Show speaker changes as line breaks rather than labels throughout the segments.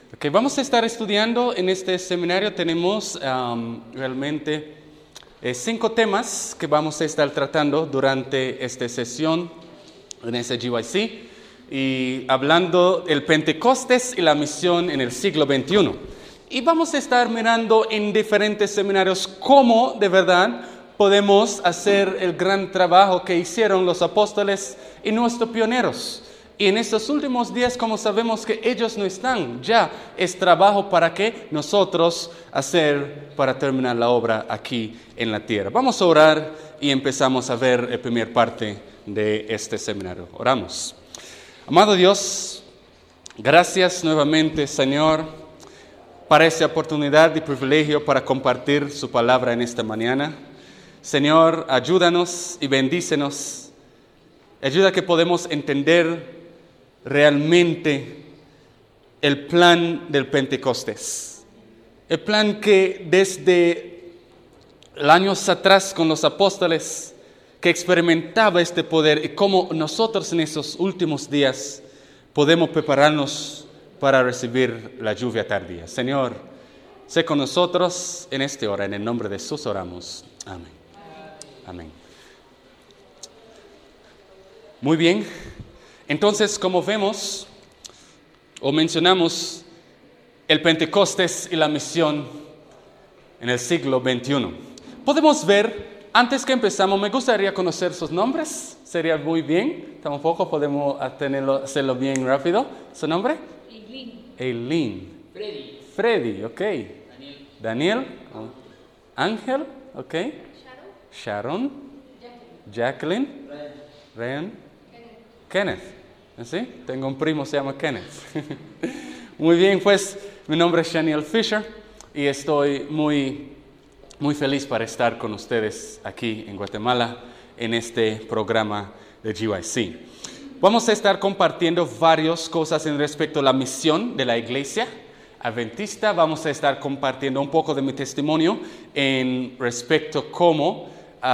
Ok, vamos a estar estudiando en este seminario. Tenemos realmente 5 temas que vamos a estar tratando durante esta sesión en este GYC y hablando del Pentecostés y la misión en el siglo XXI. Y vamos a estar mirando en diferentes seminarios cómo de verdad podemos hacer el gran trabajo que hicieron los apóstoles y nuestros pioneros. Y en estos últimos días, como sabemos que ellos no están, ya es trabajo para que nosotros hacer para terminar la obra aquí en la tierra. Vamos a orar y empezamos a ver la primera parte de este seminario. Oramos. Amado Dios, gracias nuevamente, Señor, para esta oportunidad y privilegio para compartir su palabra en esta mañana. Señor, ayúdanos y bendícenos. Ayuda que podemos entender realmente el plan del Pentecostés. El plan que desde años atrás con los apóstoles que experimentaba este poder y cómo nosotros en esos últimos días podemos prepararnos para recibir la lluvia tardía. Señor, sé con nosotros en esta hora. En el nombre de Jesús oramos. Amén. Amén. Muy bien. Entonces, como vemos o mencionamos, el Pentecostés y la misión en el siglo XXI. Podemos ver, antes que empezamos, me gustaría conocer sus nombres. Sería muy bien. Tampoco podemos hacerlo bien rápido. ¿Su nombre? Eileen. Freddy, ok. Daniel. Ángel, ok. Sharon. Jacqueline. Ryan. Kenneth. ¿Sí? Tengo un primo, se llama Kenneth. Muy bien, pues mi nombre es Shaniel Fisher y estoy muy feliz para estar con ustedes aquí en Guatemala en este programa de GYC. Vamos a estar compartiendo varias cosas en respecto a la misión de la iglesia adventista. Vamos a estar compartiendo un poco de mi testimonio en respecto a cómo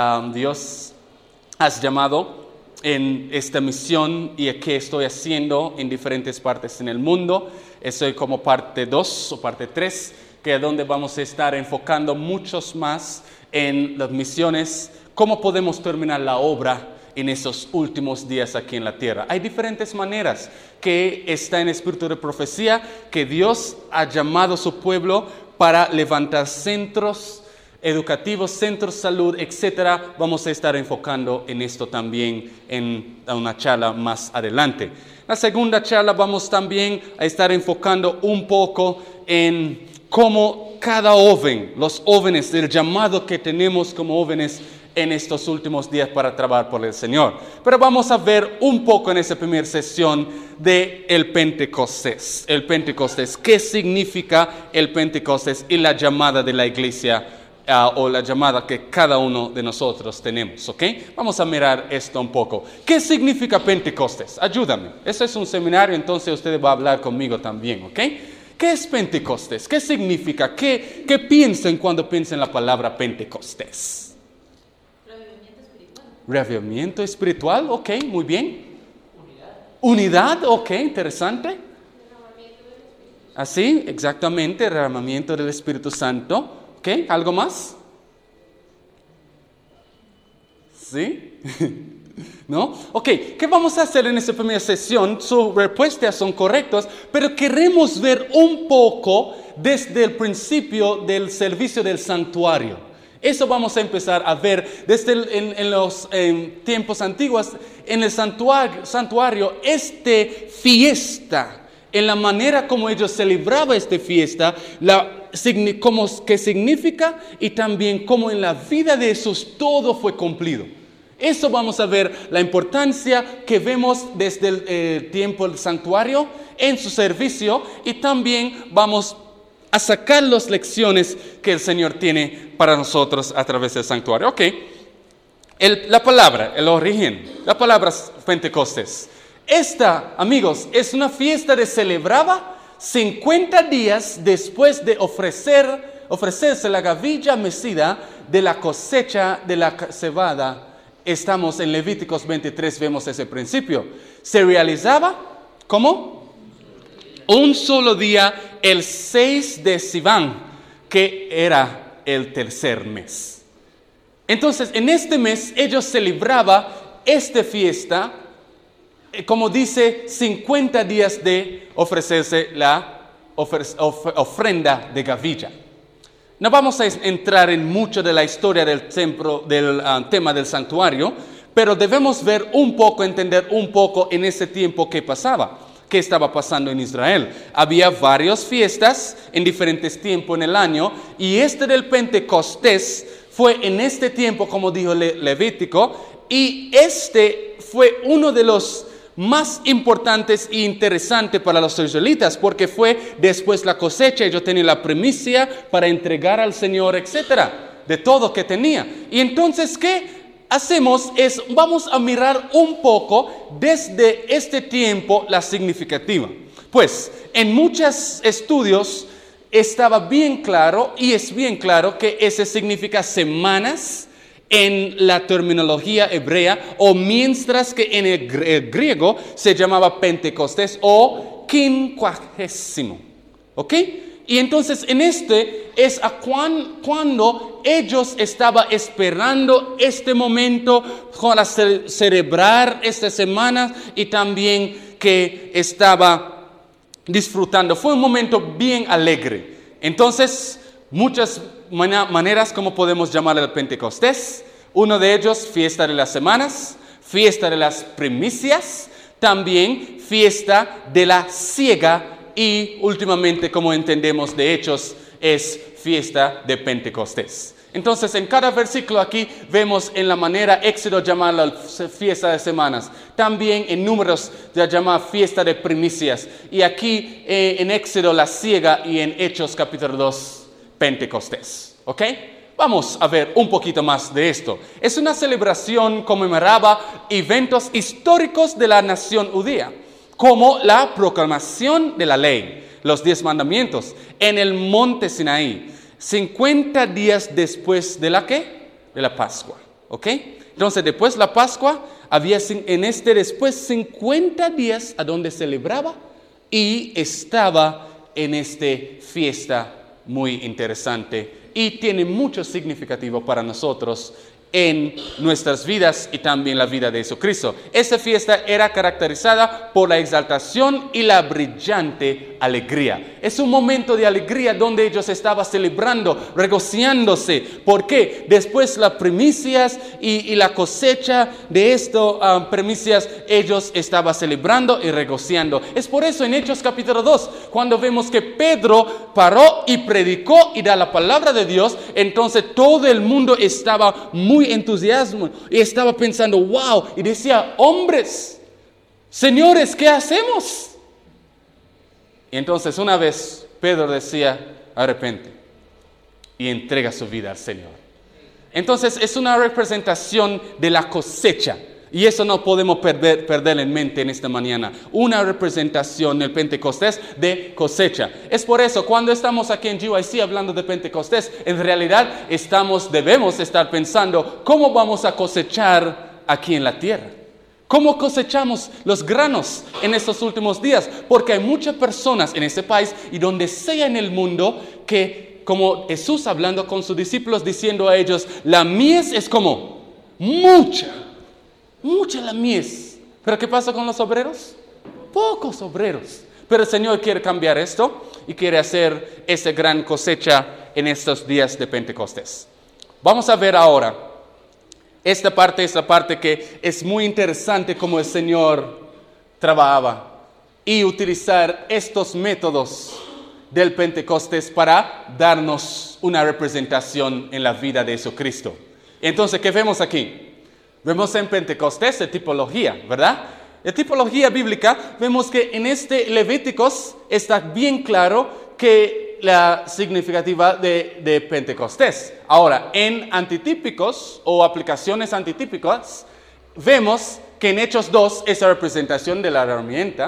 Dios has llamado en esta misión y qué estoy haciendo en diferentes partes en el mundo. Estoy como parte 2 o parte 3, que es donde vamos a estar enfocando muchos más en las misiones, cómo podemos terminar la obra en esos últimos días aquí en la tierra. Hay diferentes maneras que está en el espíritu de profecía, que Dios ha llamado a su pueblo para levantar centros educativos, centros de salud, etcétera. Vamos a estar enfocando en esto también en una charla más adelante. La segunda charla vamos también a estar enfocando un poco en cómo cada joven, los jóvenes, el llamado que tenemos como jóvenes en estos últimos días para trabajar por el Señor. Pero vamos a ver un poco en esa primera sesión de el Pentecostés. El Pentecostés, ¿qué significa el Pentecostés y la llamada de la iglesia o la llamada que cada uno de nosotros tenemos, ¿ok? Vamos a mirar esto un poco. ¿Qué significa Pentecostés? Ayúdame. Eso es un seminario, entonces usted va a hablar conmigo también, ¿ok? ¿Qué es Pentecostés? ¿Qué significa? ¿Qué piensan cuando piensan la palabra Pentecostés?
Reavivamiento espiritual.
Reavivamiento espiritual, ok, muy bien. Unidad, ok, interesante. Así, exactamente, derramamiento del Espíritu Santo. ¿Ok? ¿Algo más? ¿Sí? ¿No? Ok, ¿qué vamos a hacer en esta primera sesión? Sus respuestas son correctas, pero queremos ver un poco desde el principio del servicio del santuario. Eso vamos a empezar a ver desde en los tiempos antiguos. En el santuario, esta fiesta, en la manera como ellos celebraban esta fiesta, cómo que significa y también cómo en la vida de Jesús todo fue cumplido. Eso vamos a ver la importancia que vemos desde el tiempo del santuario en su servicio y también vamos a sacar las lecciones que el Señor tiene para nosotros a través del santuario. Ok, la palabra, el origen, la palabra Pentecostés. Esta, amigos, es una fiesta de celebraba 50 días después de ofrecerse la gavilla mecida de la cosecha de la cebada. Estamos en Levíticos 23, vemos ese principio. Se realizaba, ¿cómo? Un solo día el 6 de Sivan, que era el tercer mes. Entonces, en este mes ellos celebraban esta fiesta, como dice, 50 días de ofrecerse la ofrenda de gavilla. No vamos a entrar en mucho de la historia del templo, del tema del santuario, pero debemos ver un poco, entender un poco en ese tiempo qué pasaba, qué estaba pasando en Israel. Había varias fiestas en diferentes tiempos en el año, y del Pentecostés fue en este tiempo, como dijo Levítico, y fue uno de los más importantes e interesantes para los israelitas, porque fue después la cosecha, ellos tenían la primicia para entregar al Señor, etcétera, de todo que tenía. Y entonces, ¿qué hacemos? Vamos a mirar un poco desde este tiempo la significativa. Pues, en muchos estudios estaba bien claro, y es bien claro, que ese significa semanas en la terminología hebrea, o mientras que en el griego se llamaba Pentecostés o quincuagésimo. ¿Ok? Y entonces es cuando ellos estaban esperando este momento para celebrar esta semana, y también que estaba disfrutando. Fue un momento bien alegre. Entonces, muchas maneras como podemos llamar el Pentecostés. Uno de ellos, fiesta de las semanas, fiesta de las primicias, también fiesta de la siega, y últimamente, como entendemos de Hechos, es fiesta de Pentecostés. Entonces, en cada versículo aquí vemos en la manera Éxodo llamar la fiesta de semanas, también en Números ya llama fiesta de primicias, y aquí en Éxodo la siega, y en Hechos capítulo 2 Pentecostés. ¿Ok? Vamos a ver un poquito más de esto. Es una celebración que conmemoraba eventos históricos de la nación judía, como la proclamación de la ley, los 10 mandamientos, en el monte Sinaí, 50 días después de la ¿qué? De la Pascua. ¿Ok? Entonces, después de la Pascua, había después 50 días a donde celebraba, y estaba en esta fiesta muy interesante, y tiene mucho significativo para nosotros en nuestras vidas y también la vida de Jesucristo. Esa fiesta era caracterizada por la exaltación y la brillante alegría. Es un momento de alegría donde ellos estaban celebrando, regocijándose. ¿Por qué? Después las primicias y la cosecha de estas primicias, ellos estaban celebrando y regocijando. Es por eso en Hechos capítulo 2, cuando vemos que Pedro paró y predicó y da la palabra de Dios, entonces todo el mundo estaba muy entusiasmo y estaba pensando, wow, y decía, hombres, señores, ¿qué hacemos? Y entonces una vez Pedro decía, arrepente y entrega su vida al Señor. Entonces es una representación de la cosecha, y eso no podemos perder en mente en esta mañana. Una representación del Pentecostés de cosecha. Es por eso, cuando estamos aquí en GYC hablando de Pentecostés, en realidad debemos estar pensando, ¿cómo vamos a cosechar aquí en la tierra? ¿Cómo cosechamos los granos en estos últimos días? Porque hay muchas personas en este país y donde sea en el mundo que, como Jesús hablando con sus discípulos, diciendo a ellos, la mies es como mucha la mies. ¿Pero qué pasa con los obreros? Pocos obreros. Pero el Señor quiere cambiar esto y quiere hacer esa gran cosecha en estos días de Pentecostés. Vamos a ver ahora esta parte que es muy interesante, como el Señor trabajaba y utilizar estos métodos del Pentecostés para darnos una representación en la vida de Jesucristo. Entonces, ¿qué vemos aquí? Vemos en Pentecostés la tipología, ¿verdad? La tipología bíblica, vemos que en Levíticos está bien claro que la significativa de Pentecostés. Ahora, en antitípicos o aplicaciones antitípicas, vemos que en Hechos 2 es la representación del derramamiento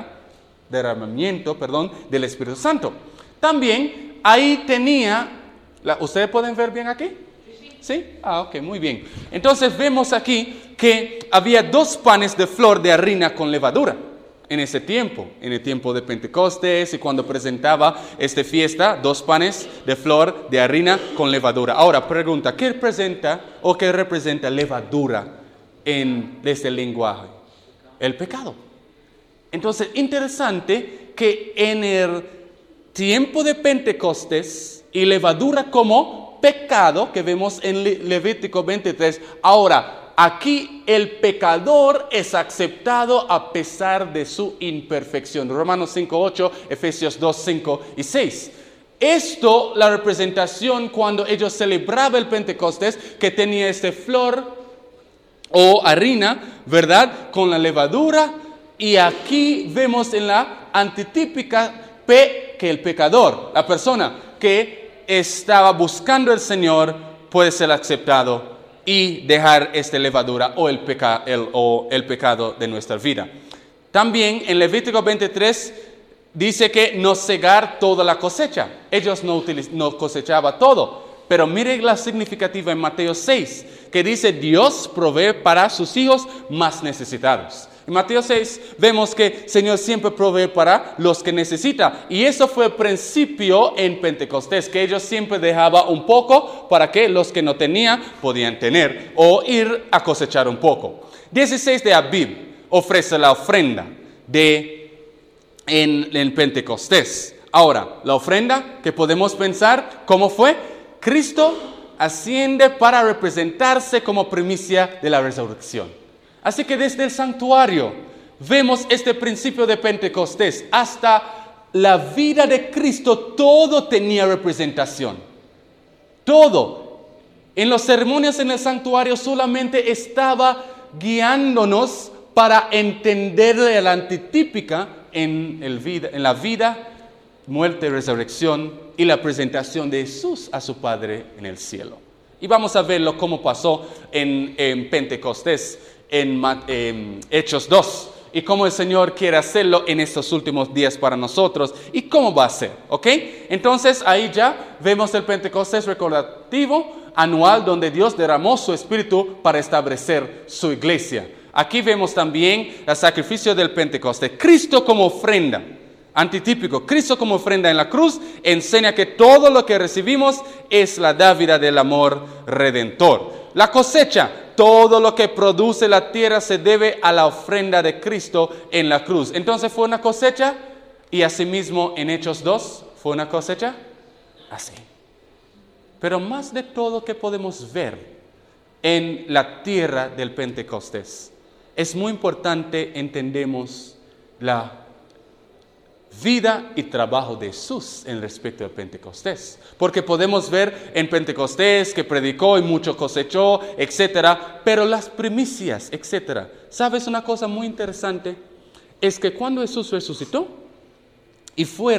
del Espíritu Santo. También ahí tenía, ¿ustedes pueden ver bien aquí? ¿Sí? Ok, muy bien. Entonces vemos aquí que había 2 panes de flor de harina con levadura. en ese tiempo, en el tiempo de Pentecostés y cuando presentaba esta fiesta, 2 panes de flor de harina con levadura. Ahora, pregunta, ¿qué representa levadura en este lenguaje? El pecado. Entonces, interesante que en el tiempo de Pentecostés y levadura como pecado, que vemos en Levítico 23, ahora, aquí el pecador es aceptado a pesar de su imperfección. Romanos 5:8, Efesios 2:5 y 6. Esto, la representación cuando ellos celebraban el Pentecostés, que tenía flor o harina, ¿verdad? Con la levadura. Y aquí vemos en la antitípica que el pecador, la persona que estaba buscando al Señor, puede ser aceptado y dejar esta levadura o el pecado de nuestra vida. También en Levítico 23 dice que no cegar toda la cosecha. Ellos no cosechaban todo. Pero mire la significativa en Mateo 6, que dice Dios provee para sus hijos más necesitados. En Mateo 6 vemos que el Señor siempre provee para los que necesitan. Y eso fue el principio en Pentecostés, que ellos siempre dejaban un poco para que los que no tenían podían tener o ir a cosechar un poco. 16 de Abib ofrece la ofrenda en Pentecostés. Ahora, la ofrenda que podemos pensar, ¿cómo fue? Cristo asciende para representarse como primicia de la resurrección. Así que desde el santuario vemos este principio de Pentecostés. Hasta la vida de Cristo todo tenía representación. Todo. En los ceremonias en el santuario solamente estaba guiándonos para entender la antitípica en la vida, muerte y resurrección y la presentación de Jesús a su Padre en el cielo. Y vamos a verlo cómo pasó en Pentecostés. En Hechos 2 y cómo el Señor quiere hacerlo en estos últimos días para nosotros y cómo va a ser, ¿ok? Entonces ahí ya vemos el Pentecostés recordativo anual donde Dios derramó su Espíritu para establecer su iglesia. Aquí vemos también el sacrificio del Pentecostés. Cristo como ofrenda, antitípico. Cristo como ofrenda en la cruz enseña que todo lo que recibimos es la dávida del amor redentor. La cosecha, todo lo que produce la tierra se debe a la ofrenda de Cristo en la cruz. Entonces fue una cosecha y asimismo en Hechos 2 fue una cosecha así. Pero más de todo que podemos ver en la tierra del Pentecostés, es muy importante entendemos la vida y trabajo de Jesús en respecto al Pentecostés. Porque podemos ver en Pentecostés que predicó y mucho cosechó, etcétera, pero las primicias, etcétera. ¿Sabes una cosa muy interesante? Es que cuando Jesús resucitó y fue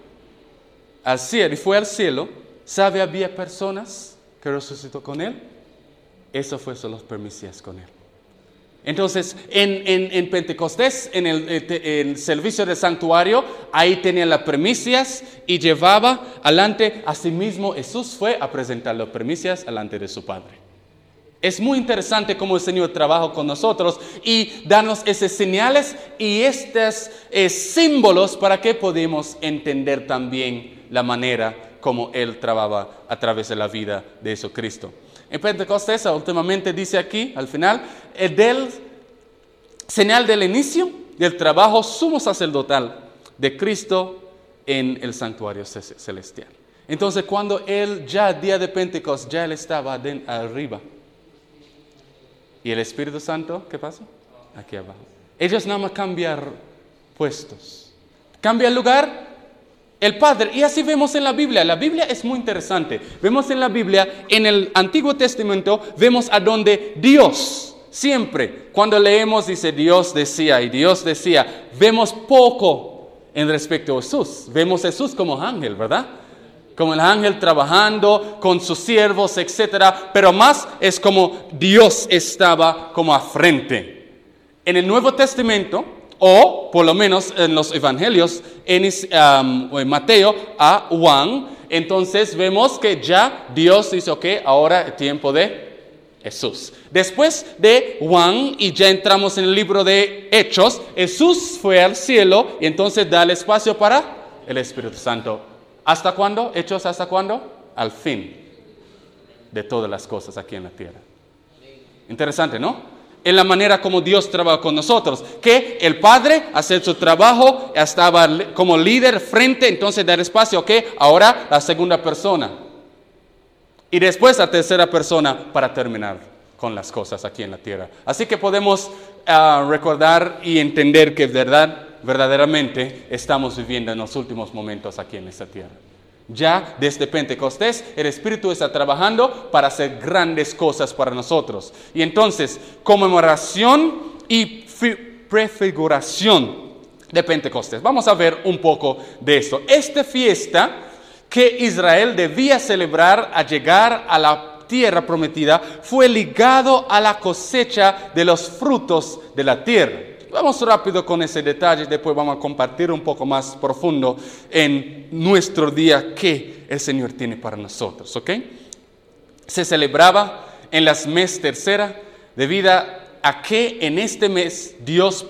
al cielo, ¿sabe? Había personas que resucitó con él. Eso fue solo las primicias con él. Entonces, en Pentecostés, en el servicio del santuario, ahí tenían las primicias y llevaba adelante. Asimismo, Jesús fue a presentar las primicias delante de su Padre. Es muy interesante cómo el Señor trabaja con nosotros y darnos esas señales y estos símbolos para que podamos entender también la manera como Él trabaja a través de la vida de Jesucristo. En Pentecostés, últimamente dice aquí, al final, del señal del inicio del trabajo sumo sacerdotal de Cristo en el santuario celestial. Entonces, cuando Él ya, día de Pentecostés, ya Él estaba arriba. ¿Y el Espíritu Santo qué pasa? Aquí abajo. Ellos nada más cambian puestos. Cambia el lugar. El Padre, y así vemos en la Biblia. La Biblia es muy interesante. Vemos en la Biblia, en el Antiguo Testamento, vemos a donde Dios, siempre, cuando leemos, dice Dios decía y Dios decía, vemos poco en respecto a Jesús. Vemos a Jesús como ángel, ¿verdad? Como el ángel trabajando con sus siervos, etcétera. Pero más es como Dios estaba como a frente. En el Nuevo Testamento, o por lo menos en los evangelios, en Mateo a Juan, entonces vemos que ya Dios dice, ok, ahora es tiempo de Jesús. Después de Juan, y ya entramos en el libro de Hechos, Jesús fue al cielo y entonces da el espacio para el Espíritu Santo. ¿Hasta cuándo? Hechos, ¿hasta cuándo? Al fin de todas las cosas aquí en la tierra. Interesante, ¿no? En la manera como Dios trabaja con nosotros, que el Padre hace su trabajo, estaba como líder frente, entonces dar espacio, ok, ahora la segunda persona. Y después la tercera persona para terminar con las cosas aquí en la tierra. Así que podemos recordar y entender que verdaderamente estamos viviendo en los últimos momentos aquí en esta tierra. Ya desde Pentecostés el Espíritu está trabajando para hacer grandes cosas para nosotros. Y entonces, conmemoración y prefiguración de Pentecostés. Vamos a ver un poco de esto. Esta fiesta que Israel debía celebrar al llegar a la tierra prometida fue ligado a la cosecha de los frutos de la tierra. Vamos rápido con ese detalle, después vamos a compartir un poco más profundo en nuestro día que el Señor tiene para nosotros, ¿ok? Se celebraba en las mes tercera debido a que en este mes Dios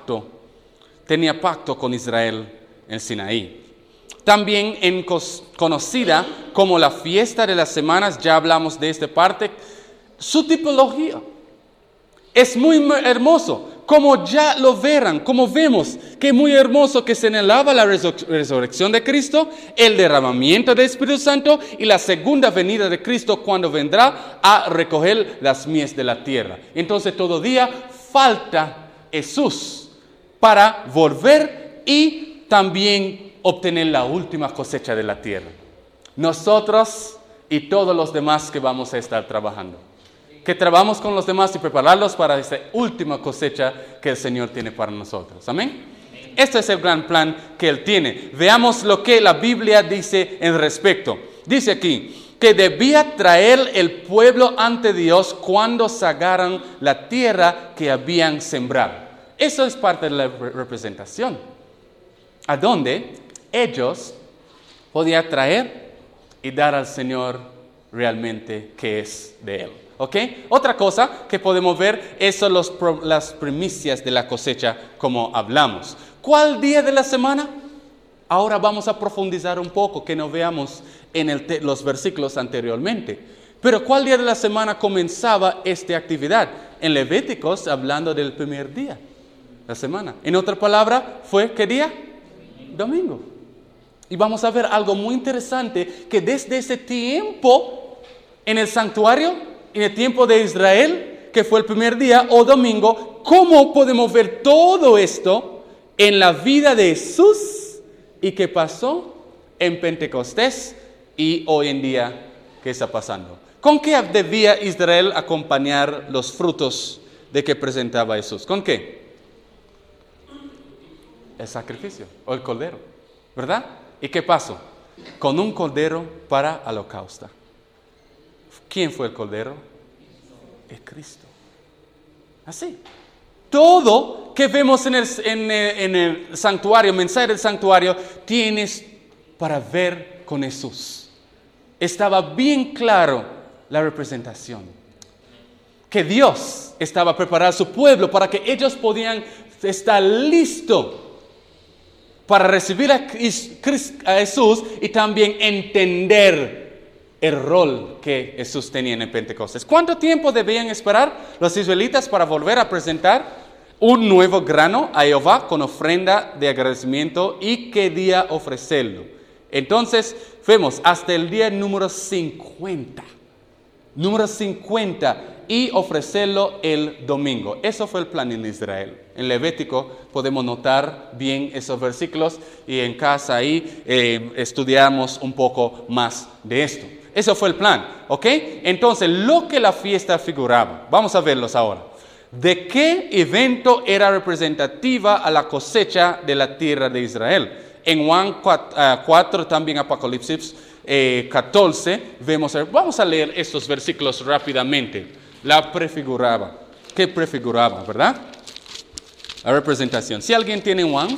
tenía pacto con Israel en Sinaí. También conocida como la fiesta de las semanas, ya hablamos de esta parte, su tipología es muy hermoso, como ya lo verán, como vemos, que es muy hermoso que señalaba la resurrección de Cristo, el derramamiento del Espíritu Santo y la segunda venida de Cristo cuando vendrá a recoger las mies de la tierra. Entonces todavía falta Jesús para volver y también obtener la última cosecha de la tierra. Nosotros y todos los demás que vamos a estar trabajando. Que trabajamos con los demás y prepararlos para esa última cosecha que el Señor tiene para nosotros. ¿Amén? Este es el gran plan que Él tiene. Veamos lo que la Biblia dice en respecto. Dice aquí que debía traer el pueblo ante Dios cuando sacaran la tierra que habían sembrado. Eso es parte de la representación. A donde ellos podían traer y dar al Señor realmente que es de Él. ¿Ok? Otra cosa que podemos ver son las primicias de la cosecha como hablamos. ¿Cuál día de la semana? Ahora vamos a profundizar un poco, que no veamos en los versículos anteriormente. Pero ¿cuál día de la semana comenzaba esta actividad? En Levíticos, hablando del primer día de la semana. En otra palabra, ¿fue qué día? Domingo. Y vamos a ver algo muy interesante, que desde ese tiempo, en el santuario, en el tiempo de Israel, que fue el primer día o domingo, ¿cómo podemos ver todo esto en la vida de Jesús y qué pasó en Pentecostés y hoy en día qué está pasando? ¿Con qué debía Israel acompañar los frutos de que presentaba Jesús? ¿Con qué? El sacrificio o el cordero, ¿verdad? ¿Y qué pasó? Con un cordero para holocausto. ¿Quién fue el cordero? El Cristo. Así. Todo que vemos en el santuario, mensaje del santuario, tienes para ver con Jesús. Estaba bien claro la representación. Que Dios estaba preparando a su pueblo para que ellos podían estar listos para recibir a Jesús y también entender el rol que Jesús tenía en el Pentecostés. ¿Cuánto tiempo debían esperar los israelitas para volver a presentar un nuevo grano a Jehová con ofrenda de agradecimiento y qué día ofrecerlo? Entonces, vemos hasta el día número 50. Número 50 y ofrecerlo el domingo. Eso fue el plan en Israel. En Levítico podemos notar bien esos versículos y en casa ahí estudiamos un poco más de esto. Eso fue el plan, ¿ok? Entonces, lo que la fiesta figuraba, vamos a verlos ahora. ¿De qué evento era representativa a la cosecha de la tierra de Israel? En Juan 4, también Apocalipsis 14, vamos a leer estos versículos rápidamente. La prefiguraba. ¿Qué prefiguraba, verdad? La representación. Si alguien tiene Juan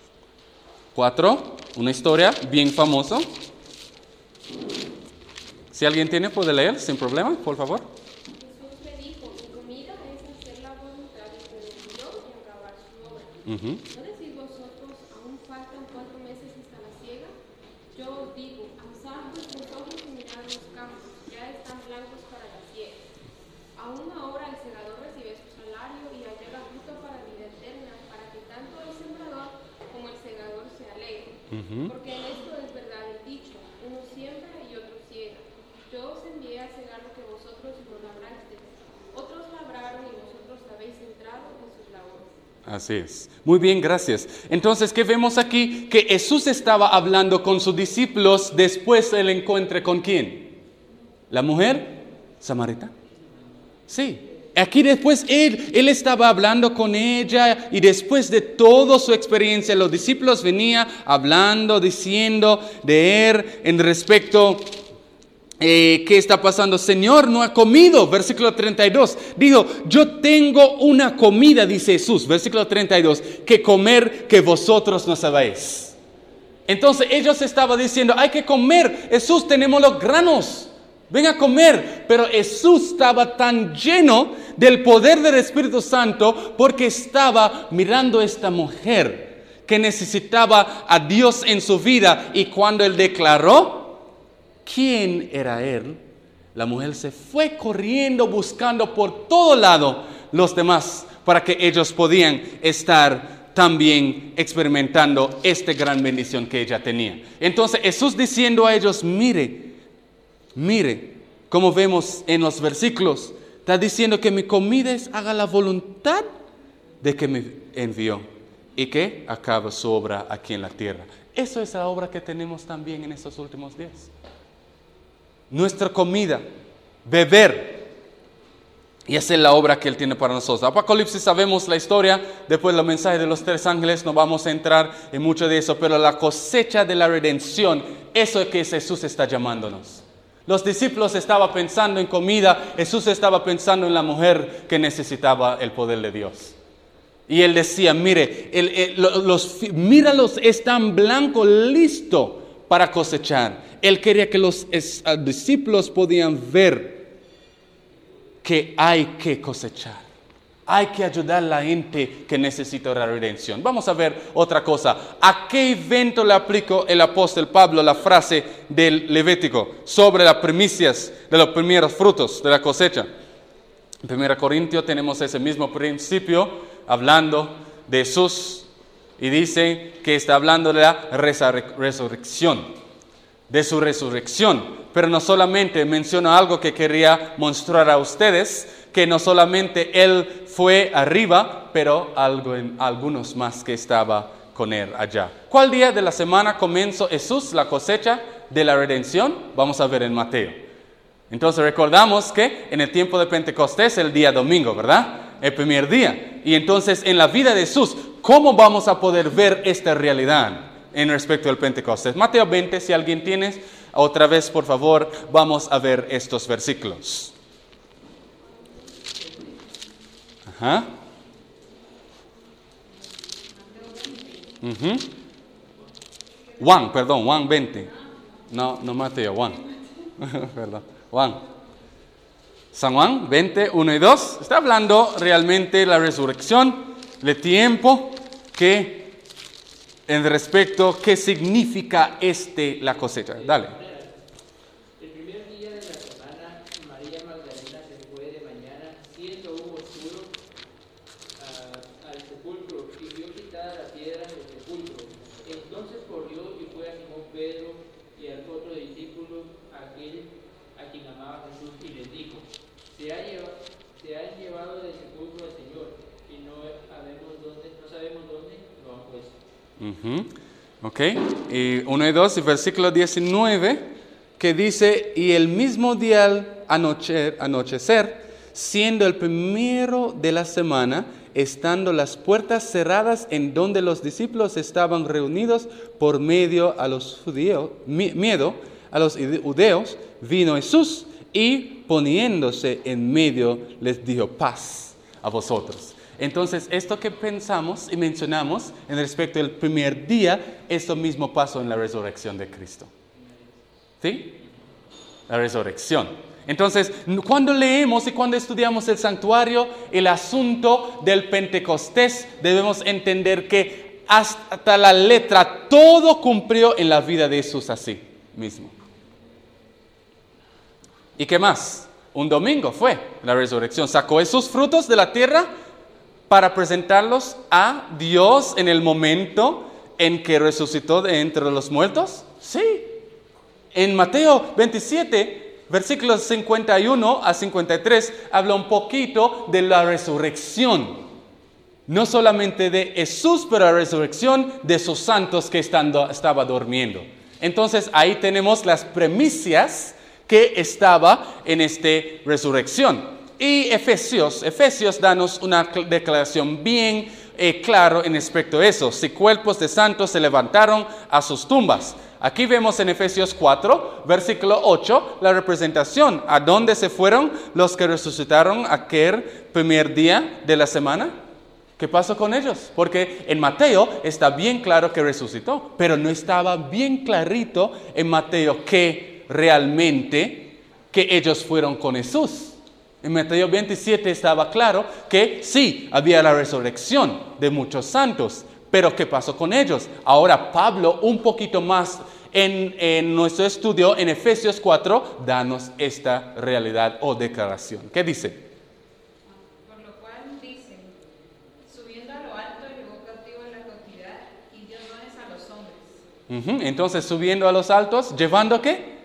4, una historia bien famosa. Si alguien tiene, puede leer sin problema, por favor.
Jesús le dijo, mi comida es hacer la voluntad de Dios y acabar su obra.
Ujú.
¿No decís vosotros, aún faltan 4 meses hasta la siega? Yo os digo, alzad vuestros ojos y mirad los campos, ya están blancos para la siega. Aún ahora el segador recibe su salario y allega fruto para vida eterna, para que tanto el sembrador como el segador se alegren. Porque en esto es verdad el dicho, uno siembra y otro ciega. Yo os envié a cegar lo que vosotros no labrasteis. Otros labraron y vosotros habéis entrado en sus labores.
Así es. Muy bien, gracias. Entonces, ¿qué vemos aquí? Que Jesús estaba hablando con sus discípulos después del encuentro con ¿quién? ¿La mujer samaritana? Sí. Aquí después él estaba hablando con ella y después de toda su experiencia, los discípulos venían hablando, diciendo de él en respecto ¿qué está pasando? Señor, no ha comido. Versículo 32. Dijo, yo tengo una comida, dice Jesús. Versículo 32. Que comer que vosotros no sabéis. Entonces ellos estaban diciendo, hay que comer. Jesús, tenemos los granos. Ven a comer. Pero Jesús estaba tan lleno del poder del Espíritu Santo porque estaba mirando a esta mujer que necesitaba a Dios en su vida. Y cuando él declaró quién era él, la mujer se fue corriendo buscando por todo lado los demás para que ellos podían estar también experimentando esta gran bendición que ella tenía. Entonces Jesús diciendo a ellos, mire, como vemos en los versículos, está diciendo que mi comida es haga la voluntad de que me envió y que acabe su obra aquí en la tierra. Eso es la obra que tenemos también en estos últimos días. Nuestra comida, beber, y esa es la obra que Él tiene para nosotros. Apocalipsis sabemos la historia, después del mensaje de los 3 ángeles, no vamos a entrar en mucho de eso, pero la cosecha de la redención, eso es que Jesús está llamándonos. Los discípulos estaban pensando en comida, Jesús estaba pensando en la mujer que necesitaba el poder de Dios. Y Él decía, míralos, están blancos, listos para cosechar. Él quería que los discípulos podían ver que hay que cosechar. Hay que ayudar a la gente que necesita la redención. Vamos a ver otra cosa. ¿A qué evento le aplicó el apóstol Pablo la frase del Levítico sobre las primicias de los primeros frutos de la cosecha? En 1 Corintios tenemos ese mismo principio hablando de Jesús y dice que está hablando de la resurrección. De su resurrección, pero no solamente menciona algo que quería mostrar a ustedes, que no solamente Él fue arriba, pero algunos más que estaba con Él allá. ¿Cuál día de la semana comenzó Jesús la cosecha de la redención? Vamos a ver en Mateo. Entonces recordamos que en el tiempo de Pentecostés, el día domingo, ¿verdad? El primer día. Y entonces en la vida de Jesús, ¿cómo vamos a poder ver esta realidad en respecto al Pentecostés? Mateo 20, si alguien tiene, otra vez por favor, vamos a ver estos versículos. Ajá. Juan 20. No Mateo, Juan. Perdón, Juan. San Juan 20, 1 y 2. Está hablando realmente de la resurrección, de tiempo que en respecto qué significa la cosecha. Dale.
El primer día de la semana, María Magdalena se fue de mañana, siendo aún oscuro, al sepulcro y vio quitada la piedra del sepulcro. Entonces corrió y fue a Simón Pedro y al otro discípulo, aquel a quien amaba Jesús, y les dijo, se han llevado del sepulcro al Señor y no sabemos dónde lo han puesto.
Ok, y 1 y 2, y versículo 19, que dice, y el mismo día al anochecer, siendo el primero de la semana, estando las puertas cerradas en donde los discípulos estaban reunidos por miedo a los judíos, vino Jesús y poniéndose en medio les dijo, paz a vosotros. Entonces, esto que pensamos y mencionamos en respecto al primer día, esto mismo pasó en la resurrección de Cristo. ¿Sí? la resurrección. Entonces, cuando leemos y cuando estudiamos el santuario, el asunto del Pentecostés, debemos entender que hasta la letra todo cumplió en la vida de Jesús así mismo. ¿Y qué más? Un domingo fue la resurrección. Sacó esos frutos de la tierra para presentarlos a Dios en el momento en que resucitó de entre los muertos. Sí. En Mateo 27, versículos 51 a 53, habla un poquito de la resurrección. No solamente de Jesús, pero la resurrección de sus santos que estaba durmiendo. Entonces ahí tenemos las premisas que estaba en esta resurrección. Y Efesios danos una declaración bien claro en respecto a eso. Si cuerpos de santos se levantaron a sus tumbas. Aquí vemos en Efesios 4, versículo 8, la representación. ¿A dónde se fueron los que resucitaron aquel primer día de la semana? ¿Qué pasó con ellos? Porque en Mateo está bien claro que resucitó, pero no estaba bien clarito en Mateo que realmente que ellos fueron con Jesús. En Mateo 27 estaba claro que sí, había la resurrección de muchos santos, pero ¿qué pasó con ellos? Ahora Pablo, un poquito más en nuestro estudio en Efesios 4, danos esta realidad o declaración. ¿Qué dice?
Por lo cual dice, subiendo a lo alto llevó cautivo en la cautividad y dio dones a los hombres.
Entonces, subiendo a los altos, ¿llevando qué?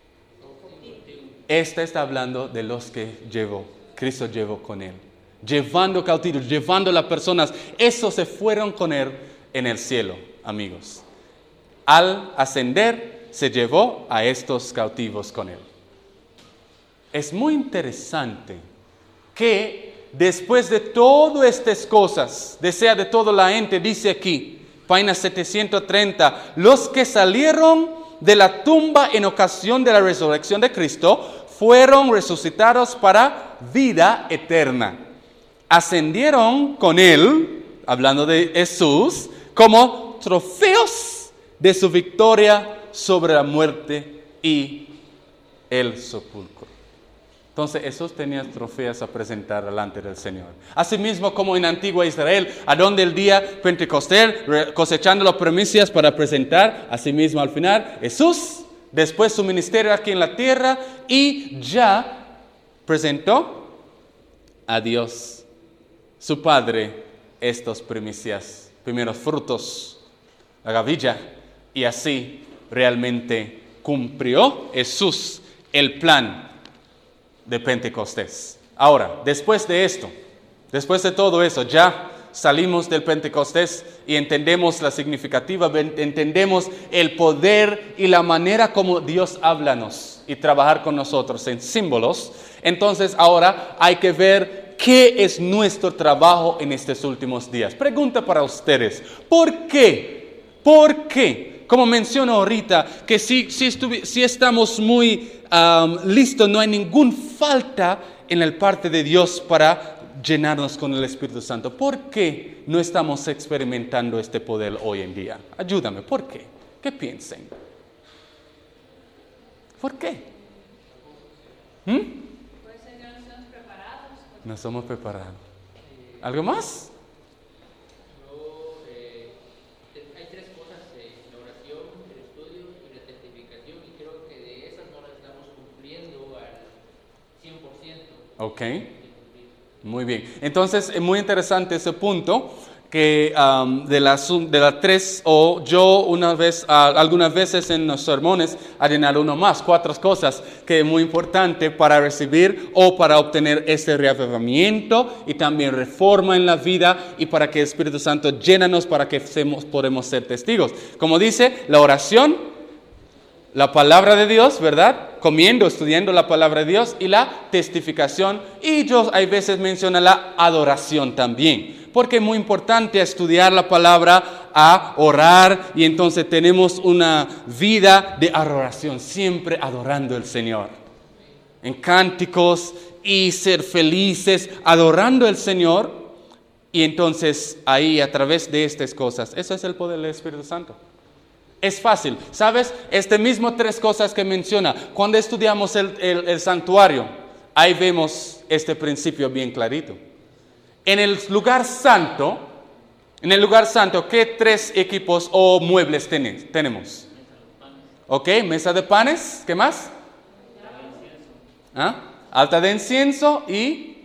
Esta está hablando de los que Cristo llevó con él. Llevando cautivos, llevando a las personas. Esos se fueron con él en el cielo, amigos. Al ascender, se llevó a estos cautivos con él. Es muy interesante que después de todas estas cosas, desea de toda la gente, dice aquí, página 730, los que salieron de la tumba en ocasión de la resurrección de Cristo fueron resucitados para vida eterna. Ascendieron con él, hablando de Jesús, como trofeos de su victoria sobre la muerte y el sepulcro. Entonces Jesús tenía trofeos a presentar delante del Señor. Asimismo como en antigua Israel, a donde el día Pentecostés, cosechando las primicias para presentar, asimismo al final, Jesús, después su ministerio aquí en la tierra, y ya presentó a Dios, su Padre, estos primicias, primeros frutos, la gavilla, y así realmente cumplió Jesús el plan de Pentecostés. Ahora, después de esto, después de todo eso, ya salimos del Pentecostés y entendemos la significativa, entendemos el poder y la manera como Dios háblanos y trabajar con nosotros en símbolos. Entonces ahora hay que ver qué es nuestro trabajo en estos últimos días. Pregunta para ustedes, ¿por qué? ¿Por qué? Como menciono ahorita, que si estamos muy listos, no hay ninguna falta en la parte de Dios para llenarnos con el Espíritu Santo. ¿Por qué no estamos experimentando este poder hoy en día? Ayúdame, ¿por qué? ¿Qué piensen? ¿Por qué?
Puede ser que no estamos preparados.
No somos preparados. ¿Algo más?
Hay tres cosas, la oración, el estudio y la testificación, y creo que de esas no las estamos cumpliendo al 100%.
Ok. Muy bien. Entonces, es muy interesante ese punto que de las tres, o yo algunas veces en los sermones añado uno más, 4 cosas que es muy importante para recibir o para obtener este reavivamiento y también reforma en la vida y para que el Espíritu Santo llénanos para que podamos ser testigos. Como dice, la oración, la palabra de Dios, ¿verdad? Estudiando la palabra de Dios y la testificación. Y yo hay veces menciono la adoración también. Porque es muy importante estudiar la palabra, a orar. Y entonces tenemos una vida de adoración, siempre adorando al Señor. En cánticos y ser felices, adorando al Señor. Y entonces ahí a través de estas cosas, eso es el poder del Espíritu Santo. Es fácil. ¿Sabes? Este mismo 3 cosas que menciona. Cuando estudiamos el santuario, ahí vemos este principio bien clarito. En el lugar santo, ¿qué 3 equipos o muebles tenemos? Ok, mesa de panes, ¿qué más? Altar de incienso y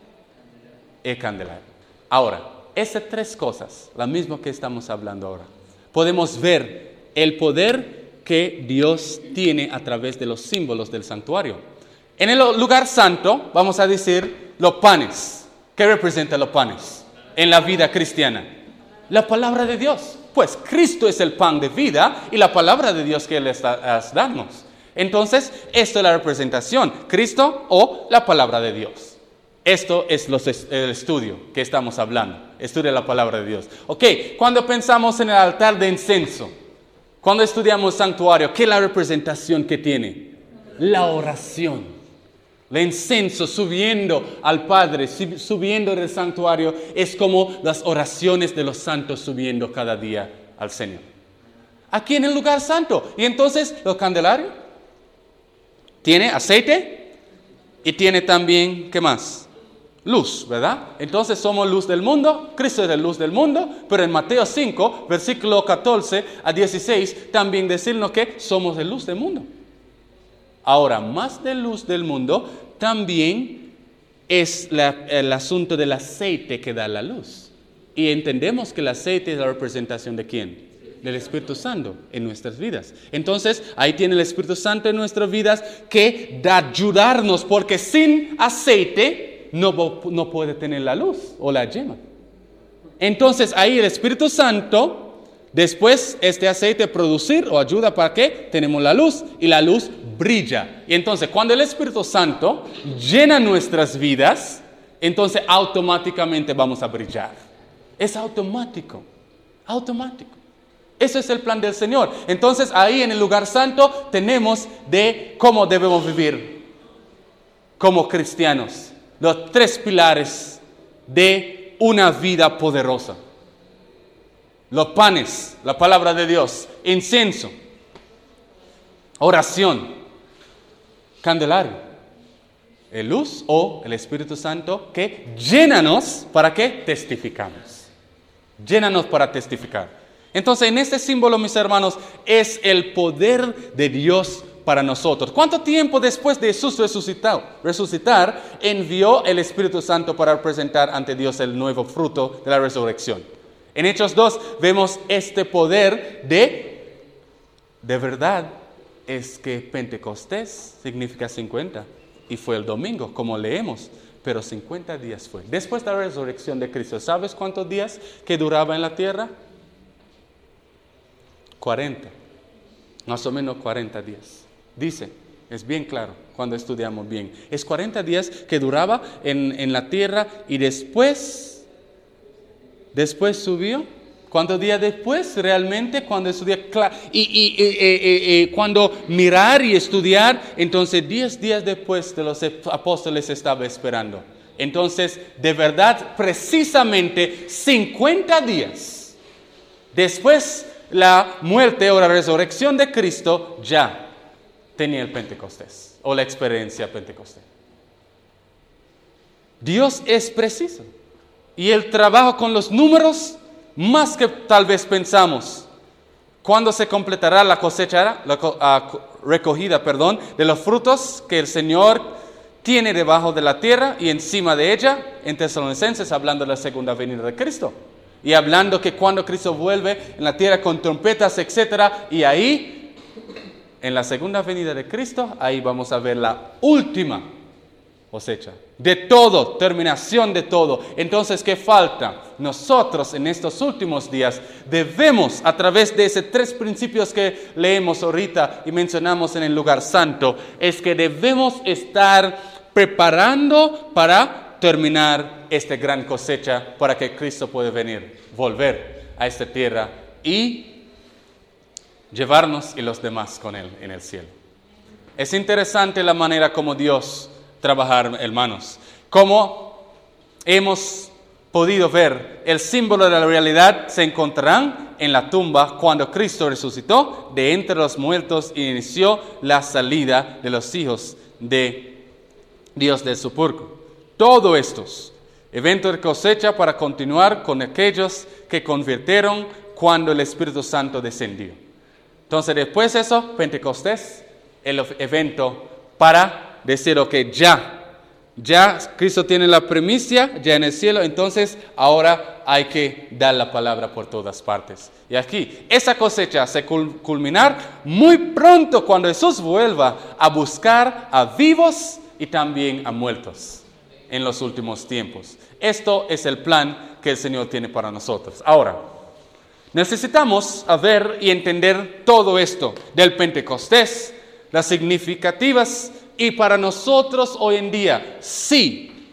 el candelario. Ahora, esas 3 cosas, la misma que estamos hablando ahora, podemos ver el poder que Dios tiene a través de los símbolos del santuario. En el lugar santo, vamos a decir, los panes. ¿Qué representan los panes en la vida cristiana? La palabra de Dios. Pues Cristo es el pan de vida y la palabra de Dios que Él está dándonos. Entonces, esto es la representación, Cristo o la palabra de Dios. Esto es el estudio que estamos hablando, estudio de la palabra de Dios. Ok, cuando pensamos en el altar de incienso, cuando estudiamos santuario, ¿qué es la representación que tiene? La oración. El incienso subiendo al Padre, subiendo del santuario, es como las oraciones de los santos subiendo cada día al Señor. Aquí en el lugar santo. Y entonces, los candelarios, tiene aceite y tiene también, ¿qué más? Luz, ¿verdad? Entonces somos luz del mundo, Cristo es la luz del mundo, pero en Mateo 5, versículo 14 a 16, también decirnos que somos la luz del mundo. Ahora, más de luz del mundo, también es el asunto del aceite que da la luz. Y entendemos que el aceite es la representación ¿de quién? Del Espíritu Santo en nuestras vidas. Entonces, ahí tiene el Espíritu Santo en nuestras vidas que da ayudarnos, porque sin aceite no puede tener la luz o la llama. Entonces, ahí el Espíritu Santo, después este aceite producir o ayuda para que tenemos la luz y la luz brilla. Y entonces, cuando el Espíritu Santo llena nuestras vidas, entonces automáticamente vamos a brillar. Es automático. Ese es el plan del Señor. Entonces, ahí en el lugar santo tenemos de cómo debemos vivir como cristianos. Los 3 pilares de una vida poderosa. Los panes, la palabra de Dios, incienso, oración, candelario, el luz o el Espíritu Santo que llénanos para que testificamos. Llénanos para testificar. Entonces, en este símbolo, mis hermanos, es el poder de Dios para nosotros. ¿Cuánto tiempo después de Jesús resucitar envió el Espíritu Santo para presentar ante Dios el nuevo fruto de la resurrección? En Hechos 2 vemos este poder de verdad, es que Pentecostés significa 50 y fue el domingo, como leemos, pero 50 días fue. Después de la resurrección de Cristo, ¿sabes cuántos días que duraba en la tierra? 40, más o menos 40 días. Dice, es bien claro cuando estudiamos bien. Es 40 días que duraba en la tierra y después subió. ¿Cuántos días después realmente? Cuando estudié cuando mirar y estudiar, entonces 10 días después de los apóstoles estaba esperando. Entonces, de verdad, precisamente 50 días después la muerte o la resurrección de Cristo ya tenía el Pentecostés o la experiencia Pentecostés. Dios es preciso y Él trabaja con los números más que tal vez pensamos. ¿Cuándo se completará la cosecha, recogida de los frutos que el Señor tiene debajo de la tierra y encima de ella? En Tesalonicenses, hablando de la segunda venida de Cristo. Y hablando que cuando Cristo vuelve en la tierra con trompetas, etc. Y ahí, en la segunda venida de Cristo, ahí vamos a ver la última cosecha. De todo, terminación de todo. Entonces, ¿qué falta? Nosotros en estos últimos días debemos, a través de esos 3 principios que leemos ahorita y mencionamos en el lugar santo, es que debemos estar preparando para terminar esta gran cosecha para que Cristo pueda volver a esta tierra y llevarnos y los demás con Él en el cielo. Es interesante la manera como Dios trabaja, hermanos. Como hemos podido ver, el símbolo de la realidad se encontrarán en la tumba cuando Cristo resucitó de entre los muertos y inició la salida de los hijos de Dios del sepulcro. Todo estos eventos de cosecha para continuar con aquellos que convirtieron cuando el Espíritu Santo descendió. Entonces después de eso, Pentecostés, el evento para decir, ok, ya Cristo tiene la primicia, ya en el cielo, entonces ahora hay que dar la palabra por todas partes. Y aquí, esa cosecha se culminar muy pronto cuando Jesús vuelva a buscar a vivos y también a muertos en los últimos tiempos. Esto es el plan que el Señor tiene para nosotros. Ahora, necesitamos ver y entender todo esto del Pentecostés, las significativas. Y para nosotros hoy en día, sí,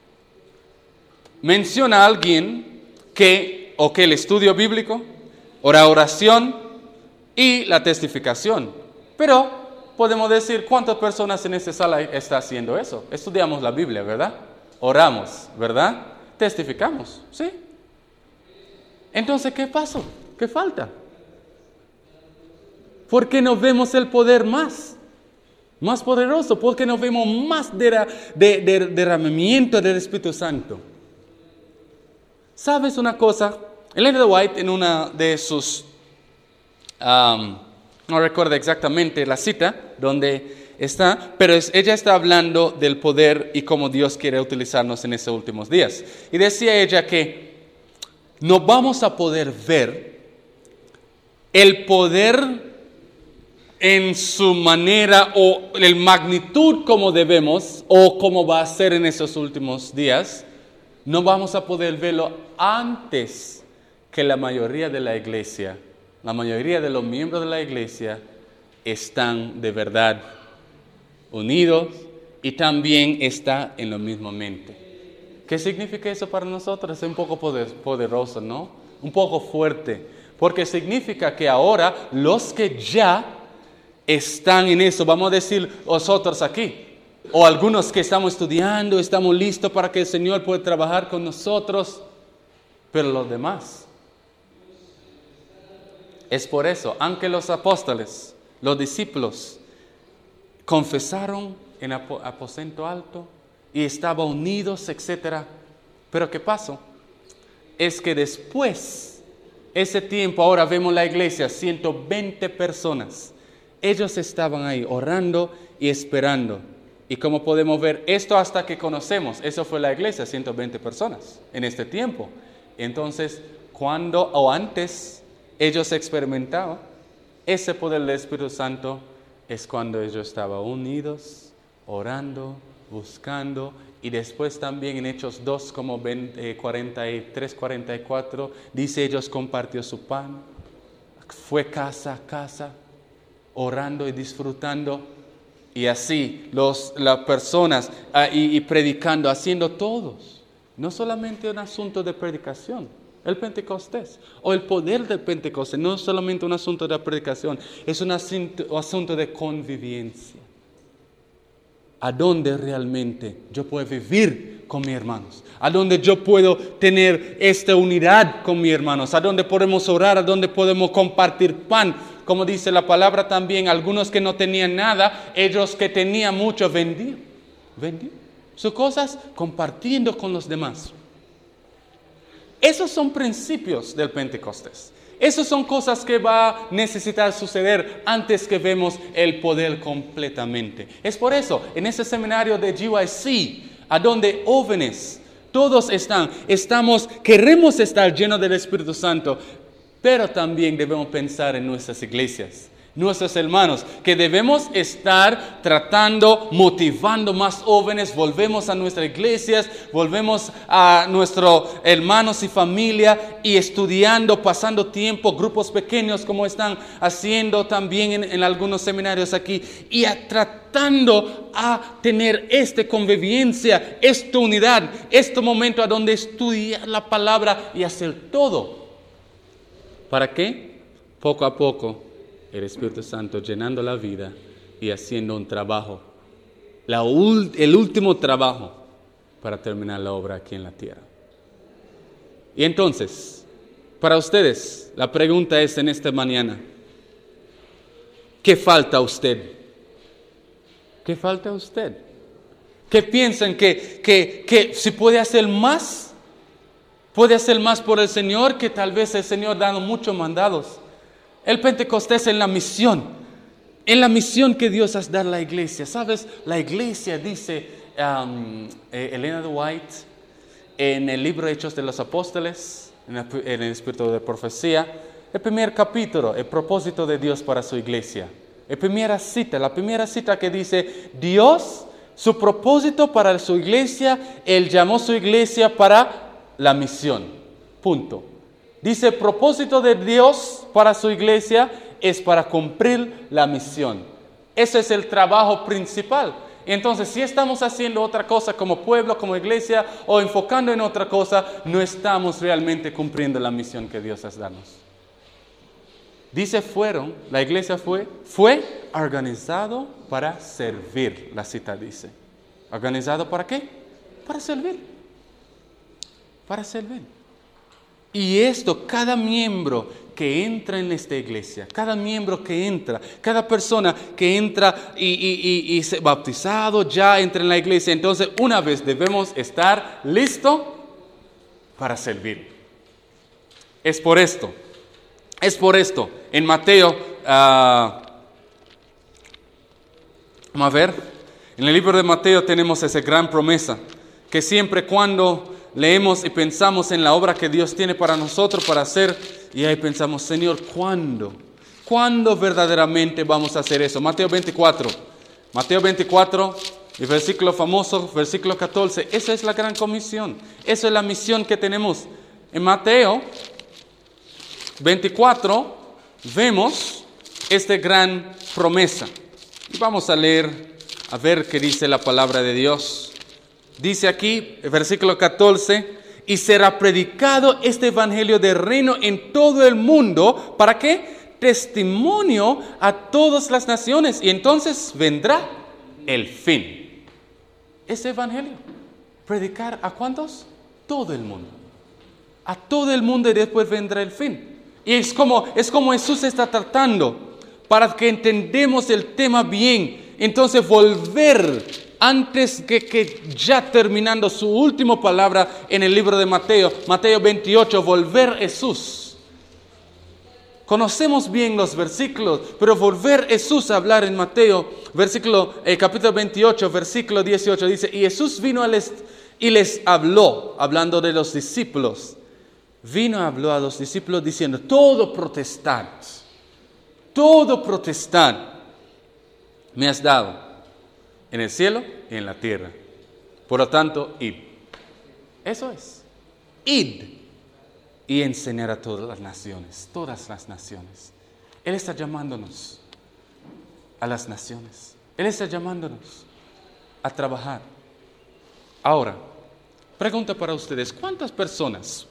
menciona a alguien que el estudio bíblico, o la oración y la testificación. Pero podemos decir, ¿cuántas personas en esta sala está haciendo eso? Estudiamos la Biblia, ¿verdad? Oramos, ¿verdad? Testificamos, ¿sí? Entonces, ¿qué pasó? ¿Qué falta? ¿Por qué no vemos el poder más poderoso? ¿Por qué no vemos más derramamiento del Espíritu Santo? ¿Sabes una cosa? Ellen G. White, en una de sus, no recuerdo exactamente la cita donde está, pero ella está hablando del poder y cómo Dios quiere utilizarnos en esos últimos días. Y decía ella que no vamos a poder ver el poder en su manera o el magnitud como debemos o como va a ser en esos últimos días, no vamos a poder verlo antes que la mayoría de la iglesia, la mayoría de los miembros de la iglesia están de verdad unidos y también está en la misma mente. ¿Qué significa eso para nosotros? Es un poco poderoso, ¿no? Un poco fuerte, porque significa que ahora los que ya están en eso, vamos a decir nosotros aquí, o algunos que estamos estudiando, estamos listos para que el Señor pueda trabajar con nosotros, pero los demás. Es por eso, aunque los apóstoles, los discípulos, confesaron en aposento alto y estaban unidos, etc. Pero ¿qué pasó? Es que después, ese tiempo, ahora vemos la iglesia, 120 personas. Ellos estaban ahí orando y esperando. Y como podemos ver, esto hasta que conocemos, eso fue la iglesia, 120 personas en este tiempo. Entonces, cuando o antes ellos experimentaban ese poder del Espíritu Santo, es cuando ellos estaban unidos, orando, buscando. Y después también en Hechos 2, como 43, 44, dice ellos compartió su pan, fue casa a casa, orando y disfrutando, y así las personas y predicando, haciendo todos. No solamente un asunto de predicación, el Pentecostés, o el poder del Pentecostés, no es solamente un asunto de predicación, es un asunto de convivencia. A dónde realmente yo puedo vivir con mis hermanos, a dónde yo puedo tener esta unidad con mis hermanos, a dónde podemos orar, a dónde podemos compartir pan. Como dice la palabra también, algunos que no tenían nada, ellos que tenían mucho vendían sus cosas compartiendo con los demás. Esos son principios del Pentecostés. Esas son cosas que va a necesitar suceder antes que vemos el poder completamente. Es por eso, en ese seminario de GYC, a donde jóvenes, todos queremos estar llenos del Espíritu Santo, pero también debemos pensar en nuestras iglesias, nuestros hermanos, que debemos estar tratando, motivando más jóvenes. Volvemos a nuestras iglesias, volvemos a nuestros hermanos y familia y estudiando, pasando tiempo, grupos pequeños como están haciendo también en algunos seminarios aquí, y tratando a tener esta convivencia, esta unidad, este momento a donde estudiar la palabra y hacer todo. ¿Para qué? Poco a poco, el Espíritu Santo llenando la vida y haciendo un trabajo, el último trabajo para terminar la obra aquí en la tierra. Y entonces, para ustedes, la pregunta es en esta mañana, ¿qué falta a usted? ¿Qué falta a usted? ¿Qué piensan que si puede hacer más? ¿Puede hacer más por el Señor? Que tal vez el Señor ha dado muchos mandados. El Pentecostés en la misión que Dios ha dado a la iglesia. ¿Sabes? La iglesia dice, Elena de White, en el libro Hechos de los Apóstoles, en el Espíritu de Profecía, el primer capítulo, el propósito de Dios para su iglesia. La primera cita que dice, Dios, su propósito para su iglesia, Él llamó su iglesia para la misión. Punto. Dice, el propósito de Dios para su iglesia es para cumplir la misión. Ese es el trabajo principal. Entonces, si estamos haciendo otra cosa como pueblo, como iglesia, o enfocando en otra cosa, no estamos realmente cumpliendo la misión que Dios ha dado. Dice, la iglesia fue organizado para servir, la cita dice. ¿Organizado para qué? Para servir. Para servir. Y esto, cada miembro que entra en esta iglesia, cada miembro que entra, cada persona que entra y se bautizado ya entra en la iglesia, entonces una vez debemos estar listos para servir. Es por esto, en Mateo, vamos a ver, en el libro de Mateo tenemos esa gran promesa, que siempre cuando leemos y pensamos en la obra que Dios tiene para nosotros, para hacer, y ahí pensamos, Señor, ¿cuándo? ¿Cuándo verdaderamente vamos a hacer eso? Mateo 24, el versículo famoso, versículo 14, esa es la gran comisión, esa es la misión que tenemos. En Mateo 24 vemos esta gran promesa. Y vamos a leer, a ver qué dice la palabra de Dios. Dice aquí, el versículo 14, y será predicado este evangelio del reino en todo el mundo, ¿para qué? Testimonio a todas las naciones, y entonces vendrá el fin. Ese evangelio, predicar ¿a cuántos? Todo el mundo. A todo el mundo, y después vendrá el fin. Y es como Jesús está tratando, para que entendamos el tema bien. Entonces volver, antes que ya terminando su última palabra en el libro de Mateo 28, volver Jesús. Conocemos bien los versículos, pero volver Jesús a hablar en Mateo, capítulo 28, versículo 18, dice, y Jesús vino y les habló, hablando de los discípulos. Habló a los discípulos diciendo, todo potestad me has dado en el cielo y en la tierra. Por lo tanto, id. Eso es. Id y enseñar a todas las naciones. Él está llamándonos a las naciones. Él está llamándonos a trabajar. Ahora, pregunta para ustedes, ¿cuántas personas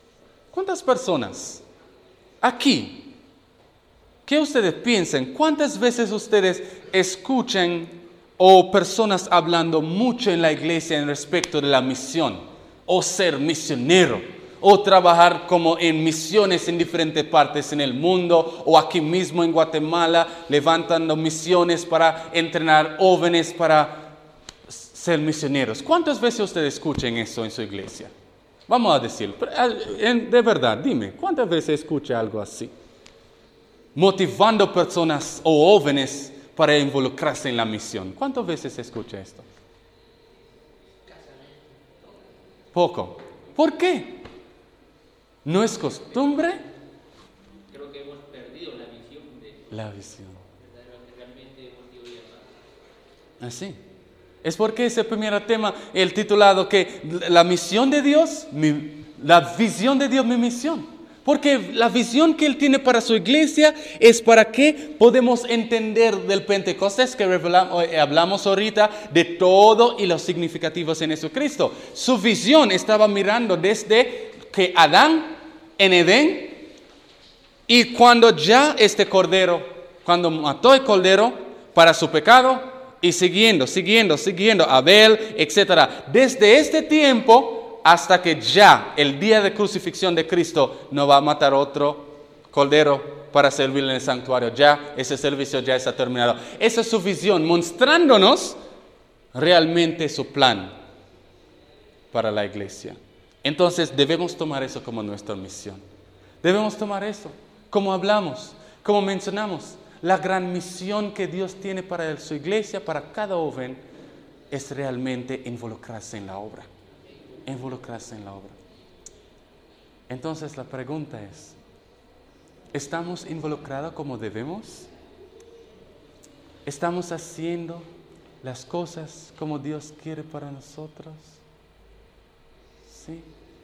aquí, qué ustedes piensan? ¿Cuántas veces ustedes escuchan o personas hablando mucho en la iglesia en respecto de la misión, o ser misionero, o trabajar como en misiones en diferentes partes en el mundo, o aquí mismo en Guatemala, levantando misiones para entrenar jóvenes para ser misioneros? ¿Cuántas veces ustedes escuchan eso en su iglesia? Vamos a decirlo, de verdad, dime, ¿cuántas veces escucha algo así? Motivando personas o jóvenes para involucrarse en la misión. ¿Cuántas veces se escucha esto? Poco. ¿Por qué? ¿No es costumbre?
Creo que hemos perdido la visión de
la visión.
Realmente hemos sido llamados.
Así. Es porque ese primer tema, el titulado que la misión de Dios, la visión de Dios, mi misión. Porque la visión que Él tiene para su iglesia es para que podemos entender del Pentecostés que hablamos ahorita, de todo y los significativos en Jesucristo. Su visión estaba mirando desde que Adán en Edén, y cuando ya cuando mató el cordero para su pecado, y siguiendo, Abel, etc. Desde este tiempo, hasta que ya el día de crucifixión de Cristo no va a matar otro cordero para servir en el santuario. Ya ese servicio ya está terminado. Esa es su visión, mostrándonos realmente su plan para la iglesia. Entonces debemos tomar eso como nuestra misión. Debemos tomar eso, como hablamos, como mencionamos. La gran misión que Dios tiene para su iglesia, para cada joven, es realmente involucrarse en la obra. Involucrarse en la obra. Entonces la pregunta es, ¿estamos involucrados como debemos? ¿Estamos haciendo las cosas como Dios quiere para nosotros? ¿Sí?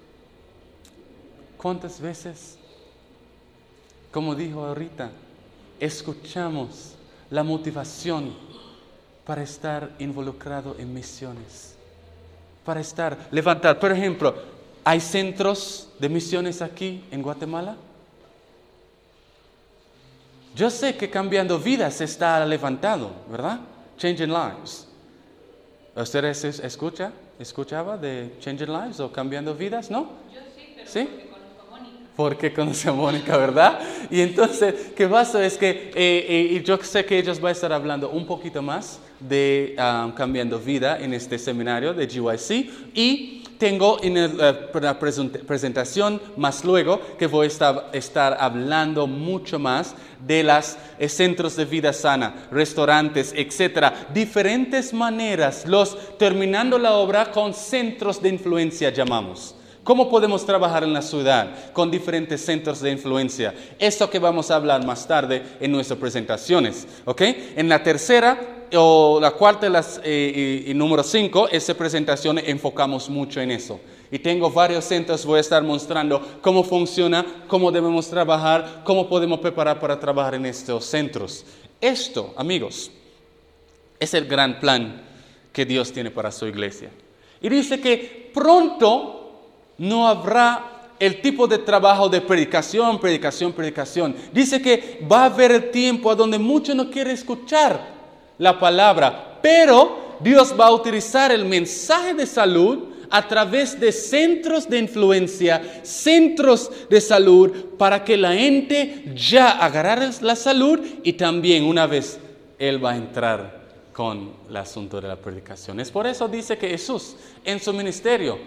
¿Cuántas veces, como dijo ahorita, escuchamos la motivación para estar involucrado en misiones? Para levantar. Por ejemplo, ¿hay centros de misiones aquí en Guatemala? Yo sé que Cambiando Vidas está levantado, ¿verdad? Changing Lives. ¿Ustedes escuchaba de Changing Lives o Cambiando Vidas, no?
Yo sí, pero
¿Sí?
porque conozco a Mónica.
Porque conoce a Mónica, ¿verdad? Y entonces, ¿qué pasa? Es que yo sé que ellos van a estar hablando un poquito más de Cambiando Vida en este seminario de GYC. Y tengo una presentación más luego que voy a estar hablando mucho más de los centros de vida sana, restaurantes, etcétera. Diferentes maneras, terminando la obra con centros de influencia llamamos. ¿Cómo podemos trabajar en la ciudad con diferentes centros de influencia? Esto que vamos a hablar más tarde en nuestras presentaciones, ¿ok? En la tercera o la cuarta y número 5, esa presentación enfocamos mucho en eso. Y tengo varios centros, voy a estar mostrando cómo funciona, cómo debemos trabajar, cómo podemos preparar para trabajar en estos centros. Esto, amigos, es el gran plan que Dios tiene para su iglesia. Y dice que pronto no habrá el tipo de trabajo de predicación. Dice que va a haber el tiempo a donde muchos no quieren escuchar la palabra, pero Dios va a utilizar el mensaje de salud a través de centros de influencia, centros de salud, para que la gente ya agarre la salud y también una vez Él va a entrar con el asunto de la predicación. Es por eso dice que Jesús en su ministerio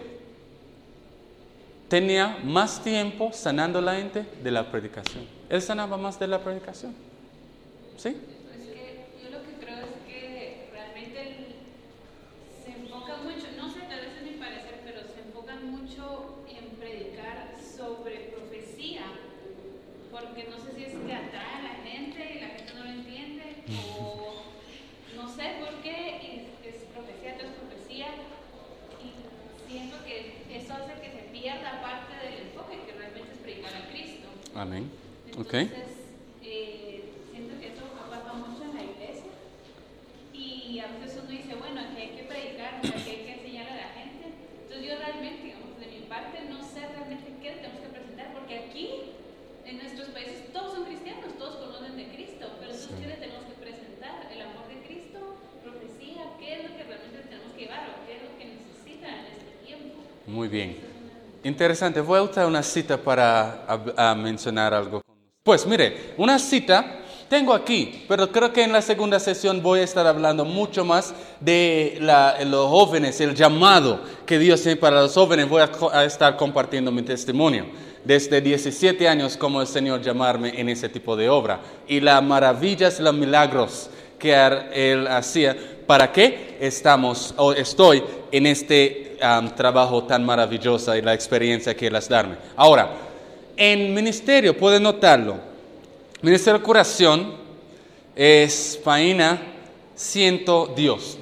tenía más tiempo sanando a la gente de la predicación. Él sanaba más de la predicación. ¿Sí?
Es que yo lo que creo es que realmente se enfoca mucho, no sé, tal vez es mi parecer, pero se enfocan mucho en predicar sobre profecía, porque no sé si es que atrae a la gente y la gente no lo entiende, o no sé por qué es profecía tras profecía, y siento que eso hace que se pierda parte del enfoque que realmente es predicar a Cristo.
Amén.
Entonces, siento que eso pasa mucho en la iglesia y a veces uno dice, bueno, aquí hay que predicar, o sea, aquí hay que enseñar a la gente. Entonces yo realmente, digamos, de mi parte no sé realmente qué tenemos que presentar, porque aquí, en nuestros países, todos son cristianos, todos conocen de Cristo, pero entonces ¿qué le tenemos que presentar? ¿El amor de Cristo? ¿Profecía? ¿Qué es lo que realmente tenemos que llevar o qué es lo que necesitan en este tiempo?
Muy bien. Interesante. Voy a usar una cita para mencionar algo. Pues mire, una cita tengo aquí, pero creo que en la segunda sesión voy a estar hablando mucho más de los jóvenes, el llamado que Dios tiene para los jóvenes. Voy a estar compartiendo mi testimonio desde 17 años como el Señor llamarme en ese tipo de obra y las maravillas y los milagros que Él hacía. ¿Para qué estoy en este trabajo tan maravilloso y la experiencia que Él ha dado? Ahora, en ministerio, pueden notarlo, Ministerio de Curación es página 102.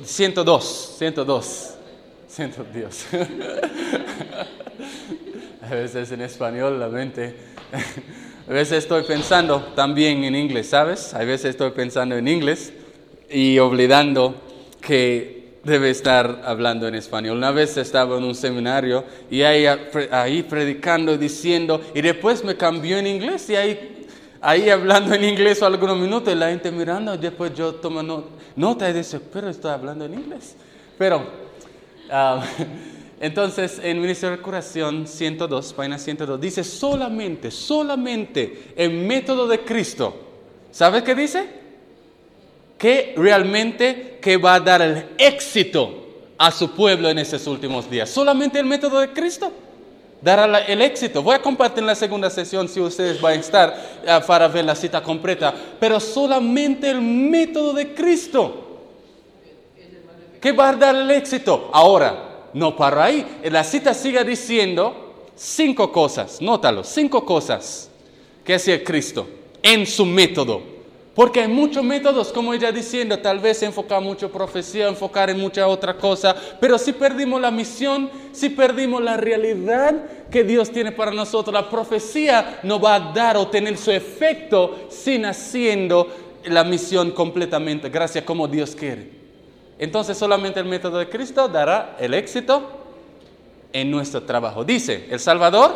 A veces en español la mente, a veces estoy pensando también en inglés, ¿sabes? A veces estoy pensando en inglés y olvidando que debe estar hablando en español. Una vez estaba en un seminario y ahí predicando y diciendo, y después me cambió en inglés y ahí hablando en inglés algunos minutos y la gente mirando, y después yo tomo nota y dice, pero estoy hablando en inglés. Pero Entonces, en Ministerio de Curación 102, página 102, dice solamente el método de Cristo. ¿Sabes qué dice? Que realmente que va a dar el éxito a su pueblo en estos últimos días. Solamente el método de Cristo dará el éxito. Voy a compartir en la segunda sesión si ustedes van a estar para ver la cita completa. Pero solamente el método de Cristo que va a dar el éxito. Ahora, no para ahí. La cita sigue diciendo 5 cosas. Nótalo, 5 cosas que hacía Cristo en su método. Porque hay muchos métodos, como ella diciendo, tal vez enfocar mucho profecía, enfocar en mucha otra cosa, pero si perdimos la misión, si perdimos la realidad que Dios tiene para nosotros, la profecía no va a dar o tener su efecto sin haciendo la misión completamente, gracias como Dios quiere. Entonces solamente el método de Cristo dará el éxito en nuestro trabajo. Dice, el Salvador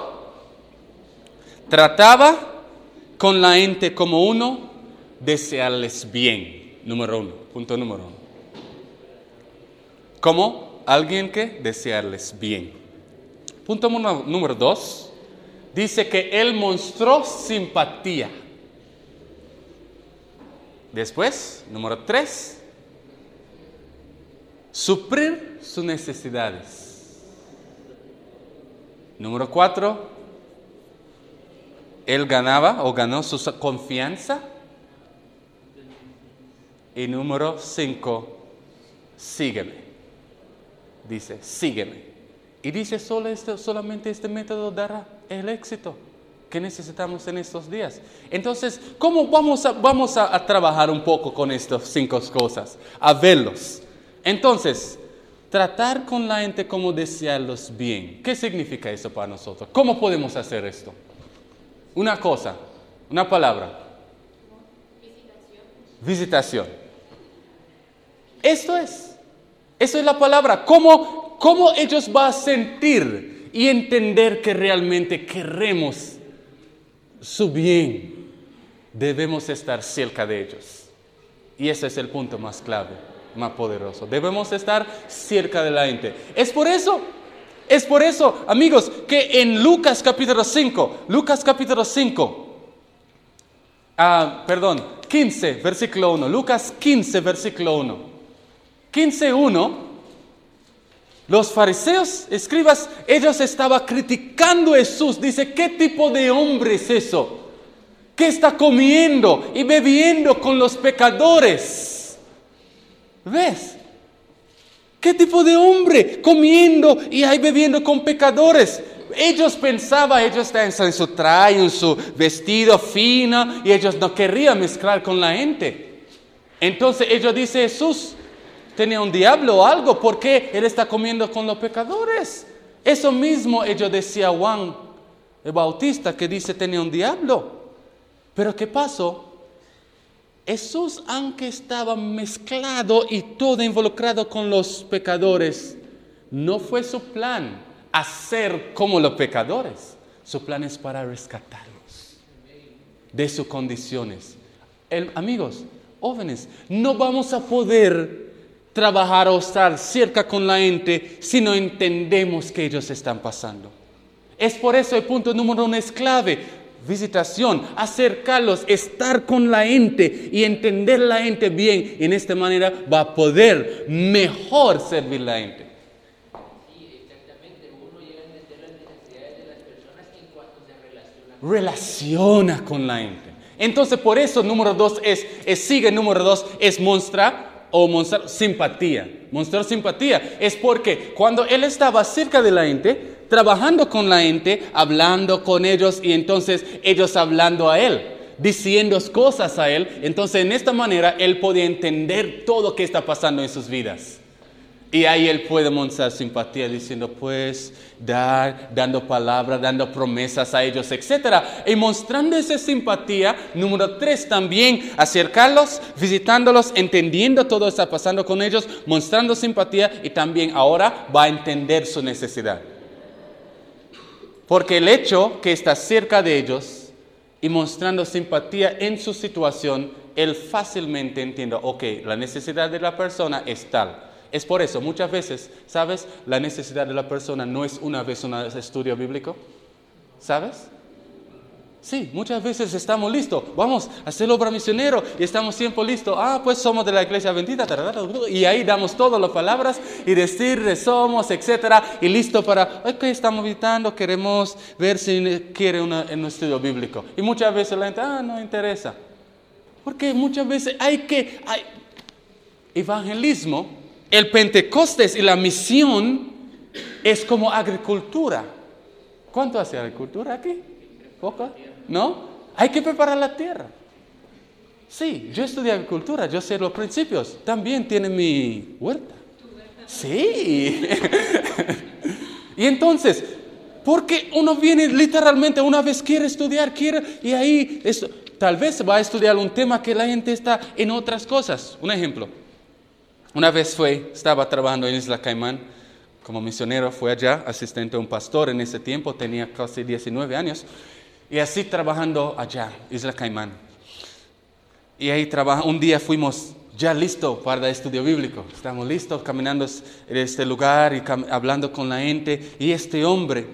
trataba con la gente como uno, desearles bien, punto número 1. Como alguien que desearles bien. Punto número 2, dice que Él mostró simpatía. Después, número 3, suplir sus necesidades. Número 4, Él ganó su confianza. Y número 5, sígueme. Dice, sígueme. Y dice, solamente este método dará el éxito que necesitamos en estos días. Entonces, ¿cómo vamos a trabajar un poco con estas 5 cosas? A verlos. Entonces, tratar con la gente como desearlos bien. ¿Qué significa eso para nosotros? ¿Cómo podemos hacer esto? Una cosa, una palabra. Visitación. Eso es la palabra. ¿Cómo ellos van a sentir y entender que realmente queremos su bien? Debemos estar cerca de ellos. Y ese es el punto más clave, más poderoso. Debemos estar cerca de la gente. Es por eso, amigos, que en Lucas capítulo 15, versículo 1. Lucas 15, versículo 1. 15:1, los fariseos, escribas, ellos estaban criticando a Jesús. Dice, ¿qué tipo de hombre es eso? ¿Qué está comiendo y bebiendo con los pecadores? ¿Ves? ¿Qué tipo de hombre comiendo y ahí bebiendo con pecadores? Ellos pensaban, ellos estaban en su traje, en su vestido fino, y ellos no querían mezclar con la gente. Entonces ellos dicen, Jesús tenía un diablo o algo, ¿por qué él está comiendo con los pecadores? Eso mismo ellos decían Juan el Bautista, que dice tenía un diablo. Pero ¿qué pasó? Jesús, aunque estaba mezclado y todo involucrado con los pecadores, no fue su plan hacer como los pecadores. Su plan es para rescatarlos de sus condiciones. Amigos, jóvenes, no vamos a poder trabajar o estar cerca con la gente si no entendemos que ellos están pasando. Es por eso el punto número 1 es clave. Visitación, acercarlos, estar con la gente y entender la gente bien. Y en esta manera va a poder mejor servir la gente.
Sí, exactamente. Uno llega a entender las necesidades de las personas en cuanto se
relaciona con la gente. Entonces, por eso número 2 número 2 es mostrar simpatía. Mostrar simpatía es porque cuando él estaba cerca de la gente, trabajando con la gente, hablando con ellos y entonces ellos hablando a él, diciendo cosas a él, entonces en esta manera él podía entender todo lo que está pasando en sus vidas. Y ahí él puede mostrar simpatía diciendo, pues, dando palabras, dando promesas a ellos, etc. Y mostrando esa simpatía, número 3 también, acercarlos, visitándolos, entendiendo todo lo que está pasando con ellos, mostrando simpatía y también ahora va a entender su necesidad. Porque el hecho que está cerca de ellos y mostrando simpatía en su situación, él fácilmente entiende, ok, la necesidad de la persona es tal. Es por eso, muchas veces, ¿sabes? La necesidad de la persona no es una vez un estudio bíblico, ¿sabes? Sí, muchas veces estamos listos, vamos a hacer obra misionero y estamos siempre listos. Pues somos de la iglesia bendita, y ahí damos todas las palabras y decir somos, etcétera, y listo para, ok, estamos visitando, queremos ver si quiere un estudio bíblico. Y muchas veces la gente, no interesa. Porque muchas veces hay evangelismo, el Pentecostés y la misión es como agricultura. ¿Cuánto hace agricultura aquí? ¿Poca? ¿No? Hay que preparar la tierra. Sí, yo estudié agricultura, yo sé los principios. También tiene mi huerta. Sí. Y entonces, porque uno viene literalmente, una vez quiere estudiar, y ahí, tal vez va a estudiar un tema que la gente está en otras cosas. Un ejemplo. Una vez estaba trabajando en Isla Caimán como misionero, fue allá, asistente a un pastor en ese tiempo, tenía casi 19 años. Y así trabajando allá, Isla Caimán. Y ahí un día fuimos ya listos para el estudio bíblico. Estamos listos caminando en este lugar y hablando con la gente. Y este hombre,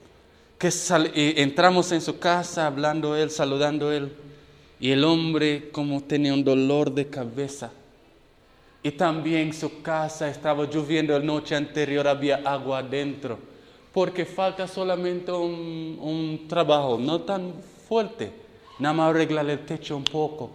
entramos en su casa, hablando él, saludando él. Y el hombre como tenía un dolor de cabeza. Y también su casa estaba lloviendo la noche anterior, había agua adentro. Porque falta solamente un trabajo, no tan fuerte, nada más arreglar el techo un poco.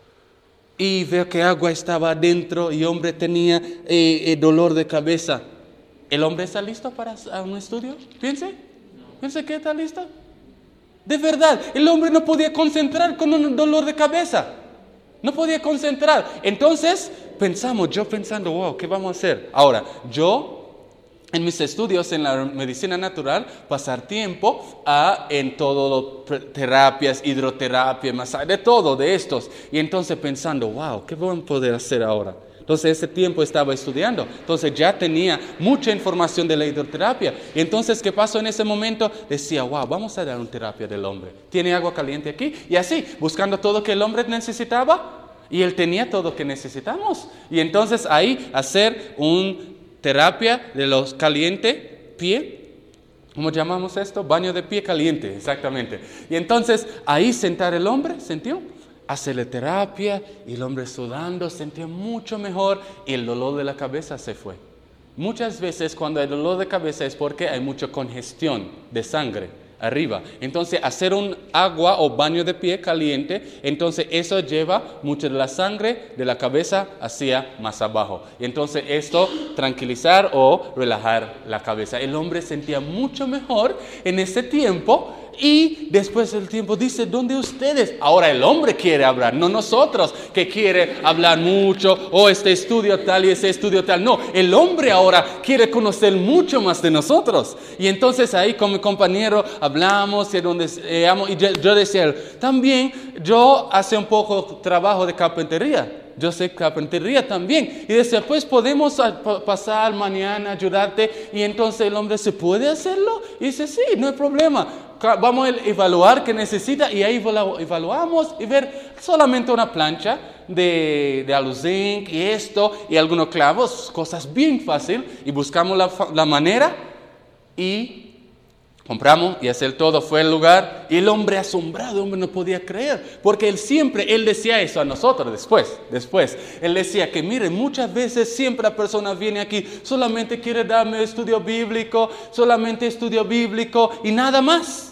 Y veo que agua estaba adentro y el hombre tenía dolor de cabeza. ¿El hombre está listo para un estudio? Piense que está listo. De verdad, el hombre no podía concentrar con un dolor de cabeza. No podía concentrar. Entonces, yo pensando, wow, ¿qué vamos a hacer? Ahora, en mis estudios en la medicina natural, pasar tiempo en todo terapias, hidroterapia, masaje, de todo de estos. Y entonces pensando, wow, ¿qué vamos a poder hacer ahora? Entonces ese tiempo estaba estudiando. Entonces ya tenía mucha información de la hidroterapia. Y entonces, ¿qué pasó en ese momento? Decía, wow, vamos a dar una terapia del hombre. ¿Tiene agua caliente aquí? Y así, buscando todo que el hombre necesitaba. Y él tenía todo lo que necesitamos. Y entonces ahí hacer terapia de los caliente pie, ¿cómo llamamos esto? Baño de pie caliente, exactamente. Y entonces ahí sentar el hombre, ¿sintió? Hacerle terapia y el hombre sudando, sentía mucho mejor y el dolor de la cabeza se fue. Muchas veces cuando hay dolor de cabeza es porque hay mucha congestión de sangre arriba. Entonces hacer un agua o baño de pie caliente, entonces eso lleva mucha de la sangre de la cabeza hacia más abajo. Y entonces esto tranquilizar o relajar la cabeza. El hombre sentía mucho mejor en ese tiempo. Y después del tiempo dice, ¿dónde ustedes? Ahora el hombre quiere hablar, no nosotros que quiere hablar mucho, este estudio tal y ese estudio tal. No, el hombre ahora quiere conocer mucho más de nosotros. Y entonces ahí con mi compañero hablamos y yo decía, también yo hace un poco trabajo de carpintería. Yo sé carpintería también. Y decía, pues podemos pasar mañana, ayudarte. Y entonces el hombre, ¿se puede hacerlo? Y dice, sí, no hay problema. Vamos a evaluar qué necesita y ahí evaluamos y ver solamente una plancha de aluzinc y esto y algunos clavos, cosas bien fáciles. Y buscamos la manera y compramos y hacer todo. Fue el lugar y el hombre asombrado, el hombre no podía creer, porque él decía eso a nosotros después. Él decía que mire, muchas veces siempre la persona viene aquí, solamente quiere darme estudio bíblico y nada más.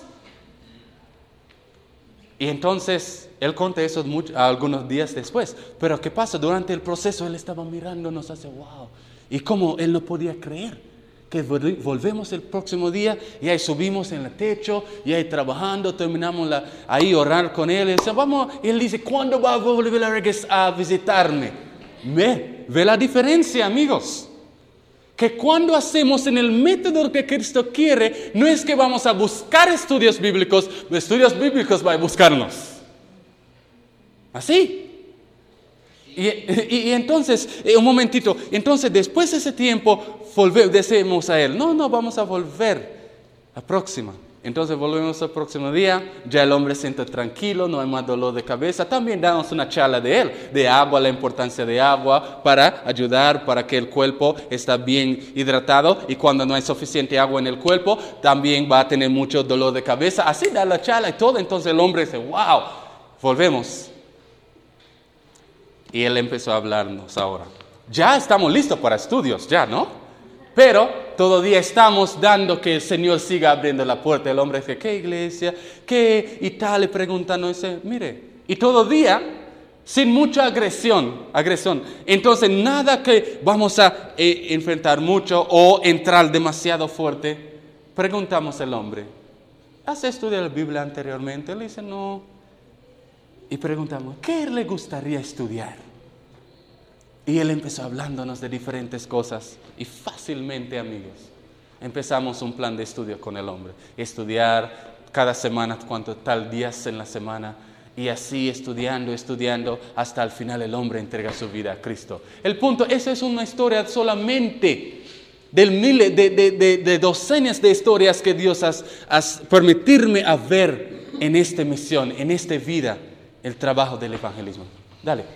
Y entonces él conta eso algunos días después. Pero ¿qué pasa? Durante el proceso él estaba mirándonos hace wow. Y como él no podía creer que volvemos el próximo día y ahí subimos en el techo y ahí trabajando, terminamos ahí orar con él. Y él dice, ¿cuándo va a volver a visitarme? Ve la diferencia, amigos. Que cuando hacemos en el método que Cristo quiere, no es que vamos a buscar estudios bíblicos va a buscarnos. Así. Y entonces, un momentito, entonces después de ese tiempo, decimos a él, no, vamos a volver la próxima. Entonces volvemos al próximo día, ya el hombre se siente tranquilo, no hay más dolor de cabeza. También damos una charla de él, de agua, la importancia de agua para ayudar, para que el cuerpo esté bien hidratado. Y cuando no hay suficiente agua en el cuerpo, también va a tener mucho dolor de cabeza. Así da la charla y todo. Entonces el hombre dice, wow, volvemos. Y él empezó a hablarnos ahora. Ya estamos listos para estudios, ya, ¿no? Pero todavía estamos dando que el Señor siga abriendo la puerta. El hombre dice, ¿qué iglesia? ¿Qué? Y tal, le preguntan, dice, mire, y todavía sin mucha agresión. Entonces, nada que vamos a enfrentar mucho o entrar demasiado fuerte. Preguntamos al hombre, ¿has estudiado la Biblia anteriormente? Él dice, no. Y preguntamos, ¿qué le gustaría estudiar? Y él empezó hablándonos de diferentes cosas. Y fácilmente, amigos, empezamos un plan de estudio con el hombre. Estudiar cada semana, tal días en la semana. Y así estudiando, hasta al final el hombre entrega su vida a Cristo. El punto, esa es una historia solamente de docenas de historias que Dios has permitirme a ver en esta misión, en esta vida, el trabajo del evangelismo. Dale.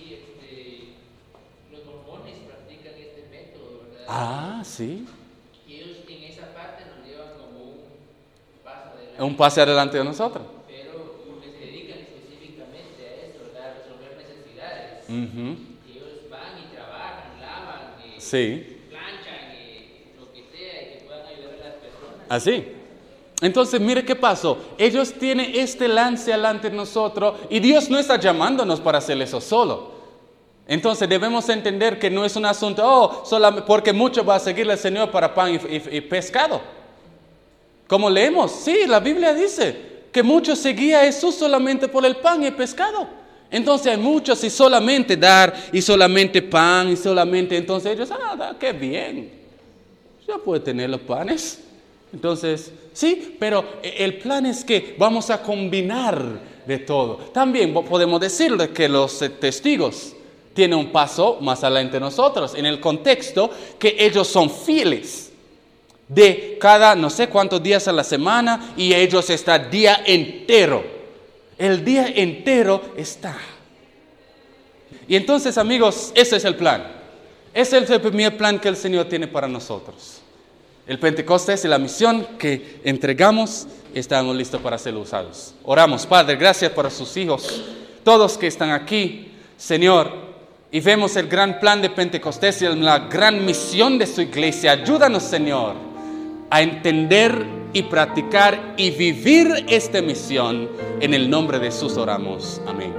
Ah, sí.
Y ellos en esa parte nos llevan como un paso adelante.
Un paso adelante de nosotros.
Pero porque se dedican específicamente a eso, a resolver necesidades. Ellos van y trabajan, lavan, planchan, lo que sea, y que puedan ayudar a las personas.
Así. Entonces, mire qué pasó. Ellos tienen este lance delante de nosotros y Dios no está llamándonos para hacer eso solo. Entonces debemos entender que no es un asunto, solamente porque muchos van a seguirle al Señor para pan y pescado. Como leemos, sí, la Biblia dice que muchos seguían a Jesús solamente por el pan y el pescado. Entonces hay muchos y solamente dar, y solamente pan, y solamente, entonces ellos, qué bien, ya puede tener los panes. Entonces, sí, pero el plan es que vamos a combinar de todo. También podemos decirle que los testigos tiene un paso más adelante de nosotros, en el contexto que ellos son fieles de cada no sé cuántos días a la semana y ellos están día entero. El día entero está. Y entonces, amigos, ese es el plan. Ese es el primer plan que el Señor tiene para nosotros. El Pentecostés y la misión que entregamos, estamos listos para ser usados. Oramos, Padre, gracias por sus hijos, todos que están aquí, Señor. Y vemos el gran plan de Pentecostés y la gran misión de su iglesia. Ayúdanos, Señor, a entender y practicar y vivir esta misión. En el nombre de Jesús oramos. Amén.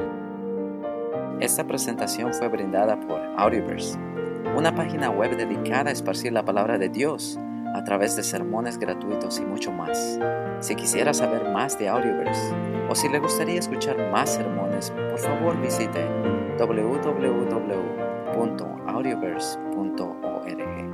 Esta presentación fue brindada por Audioverse, una página web dedicada a esparcir la palabra de Dios a través de sermones gratuitos y mucho más. Si quisiera saber más de Audioverse o si le gustaría escuchar más sermones, por favor visite www.audioverse.org.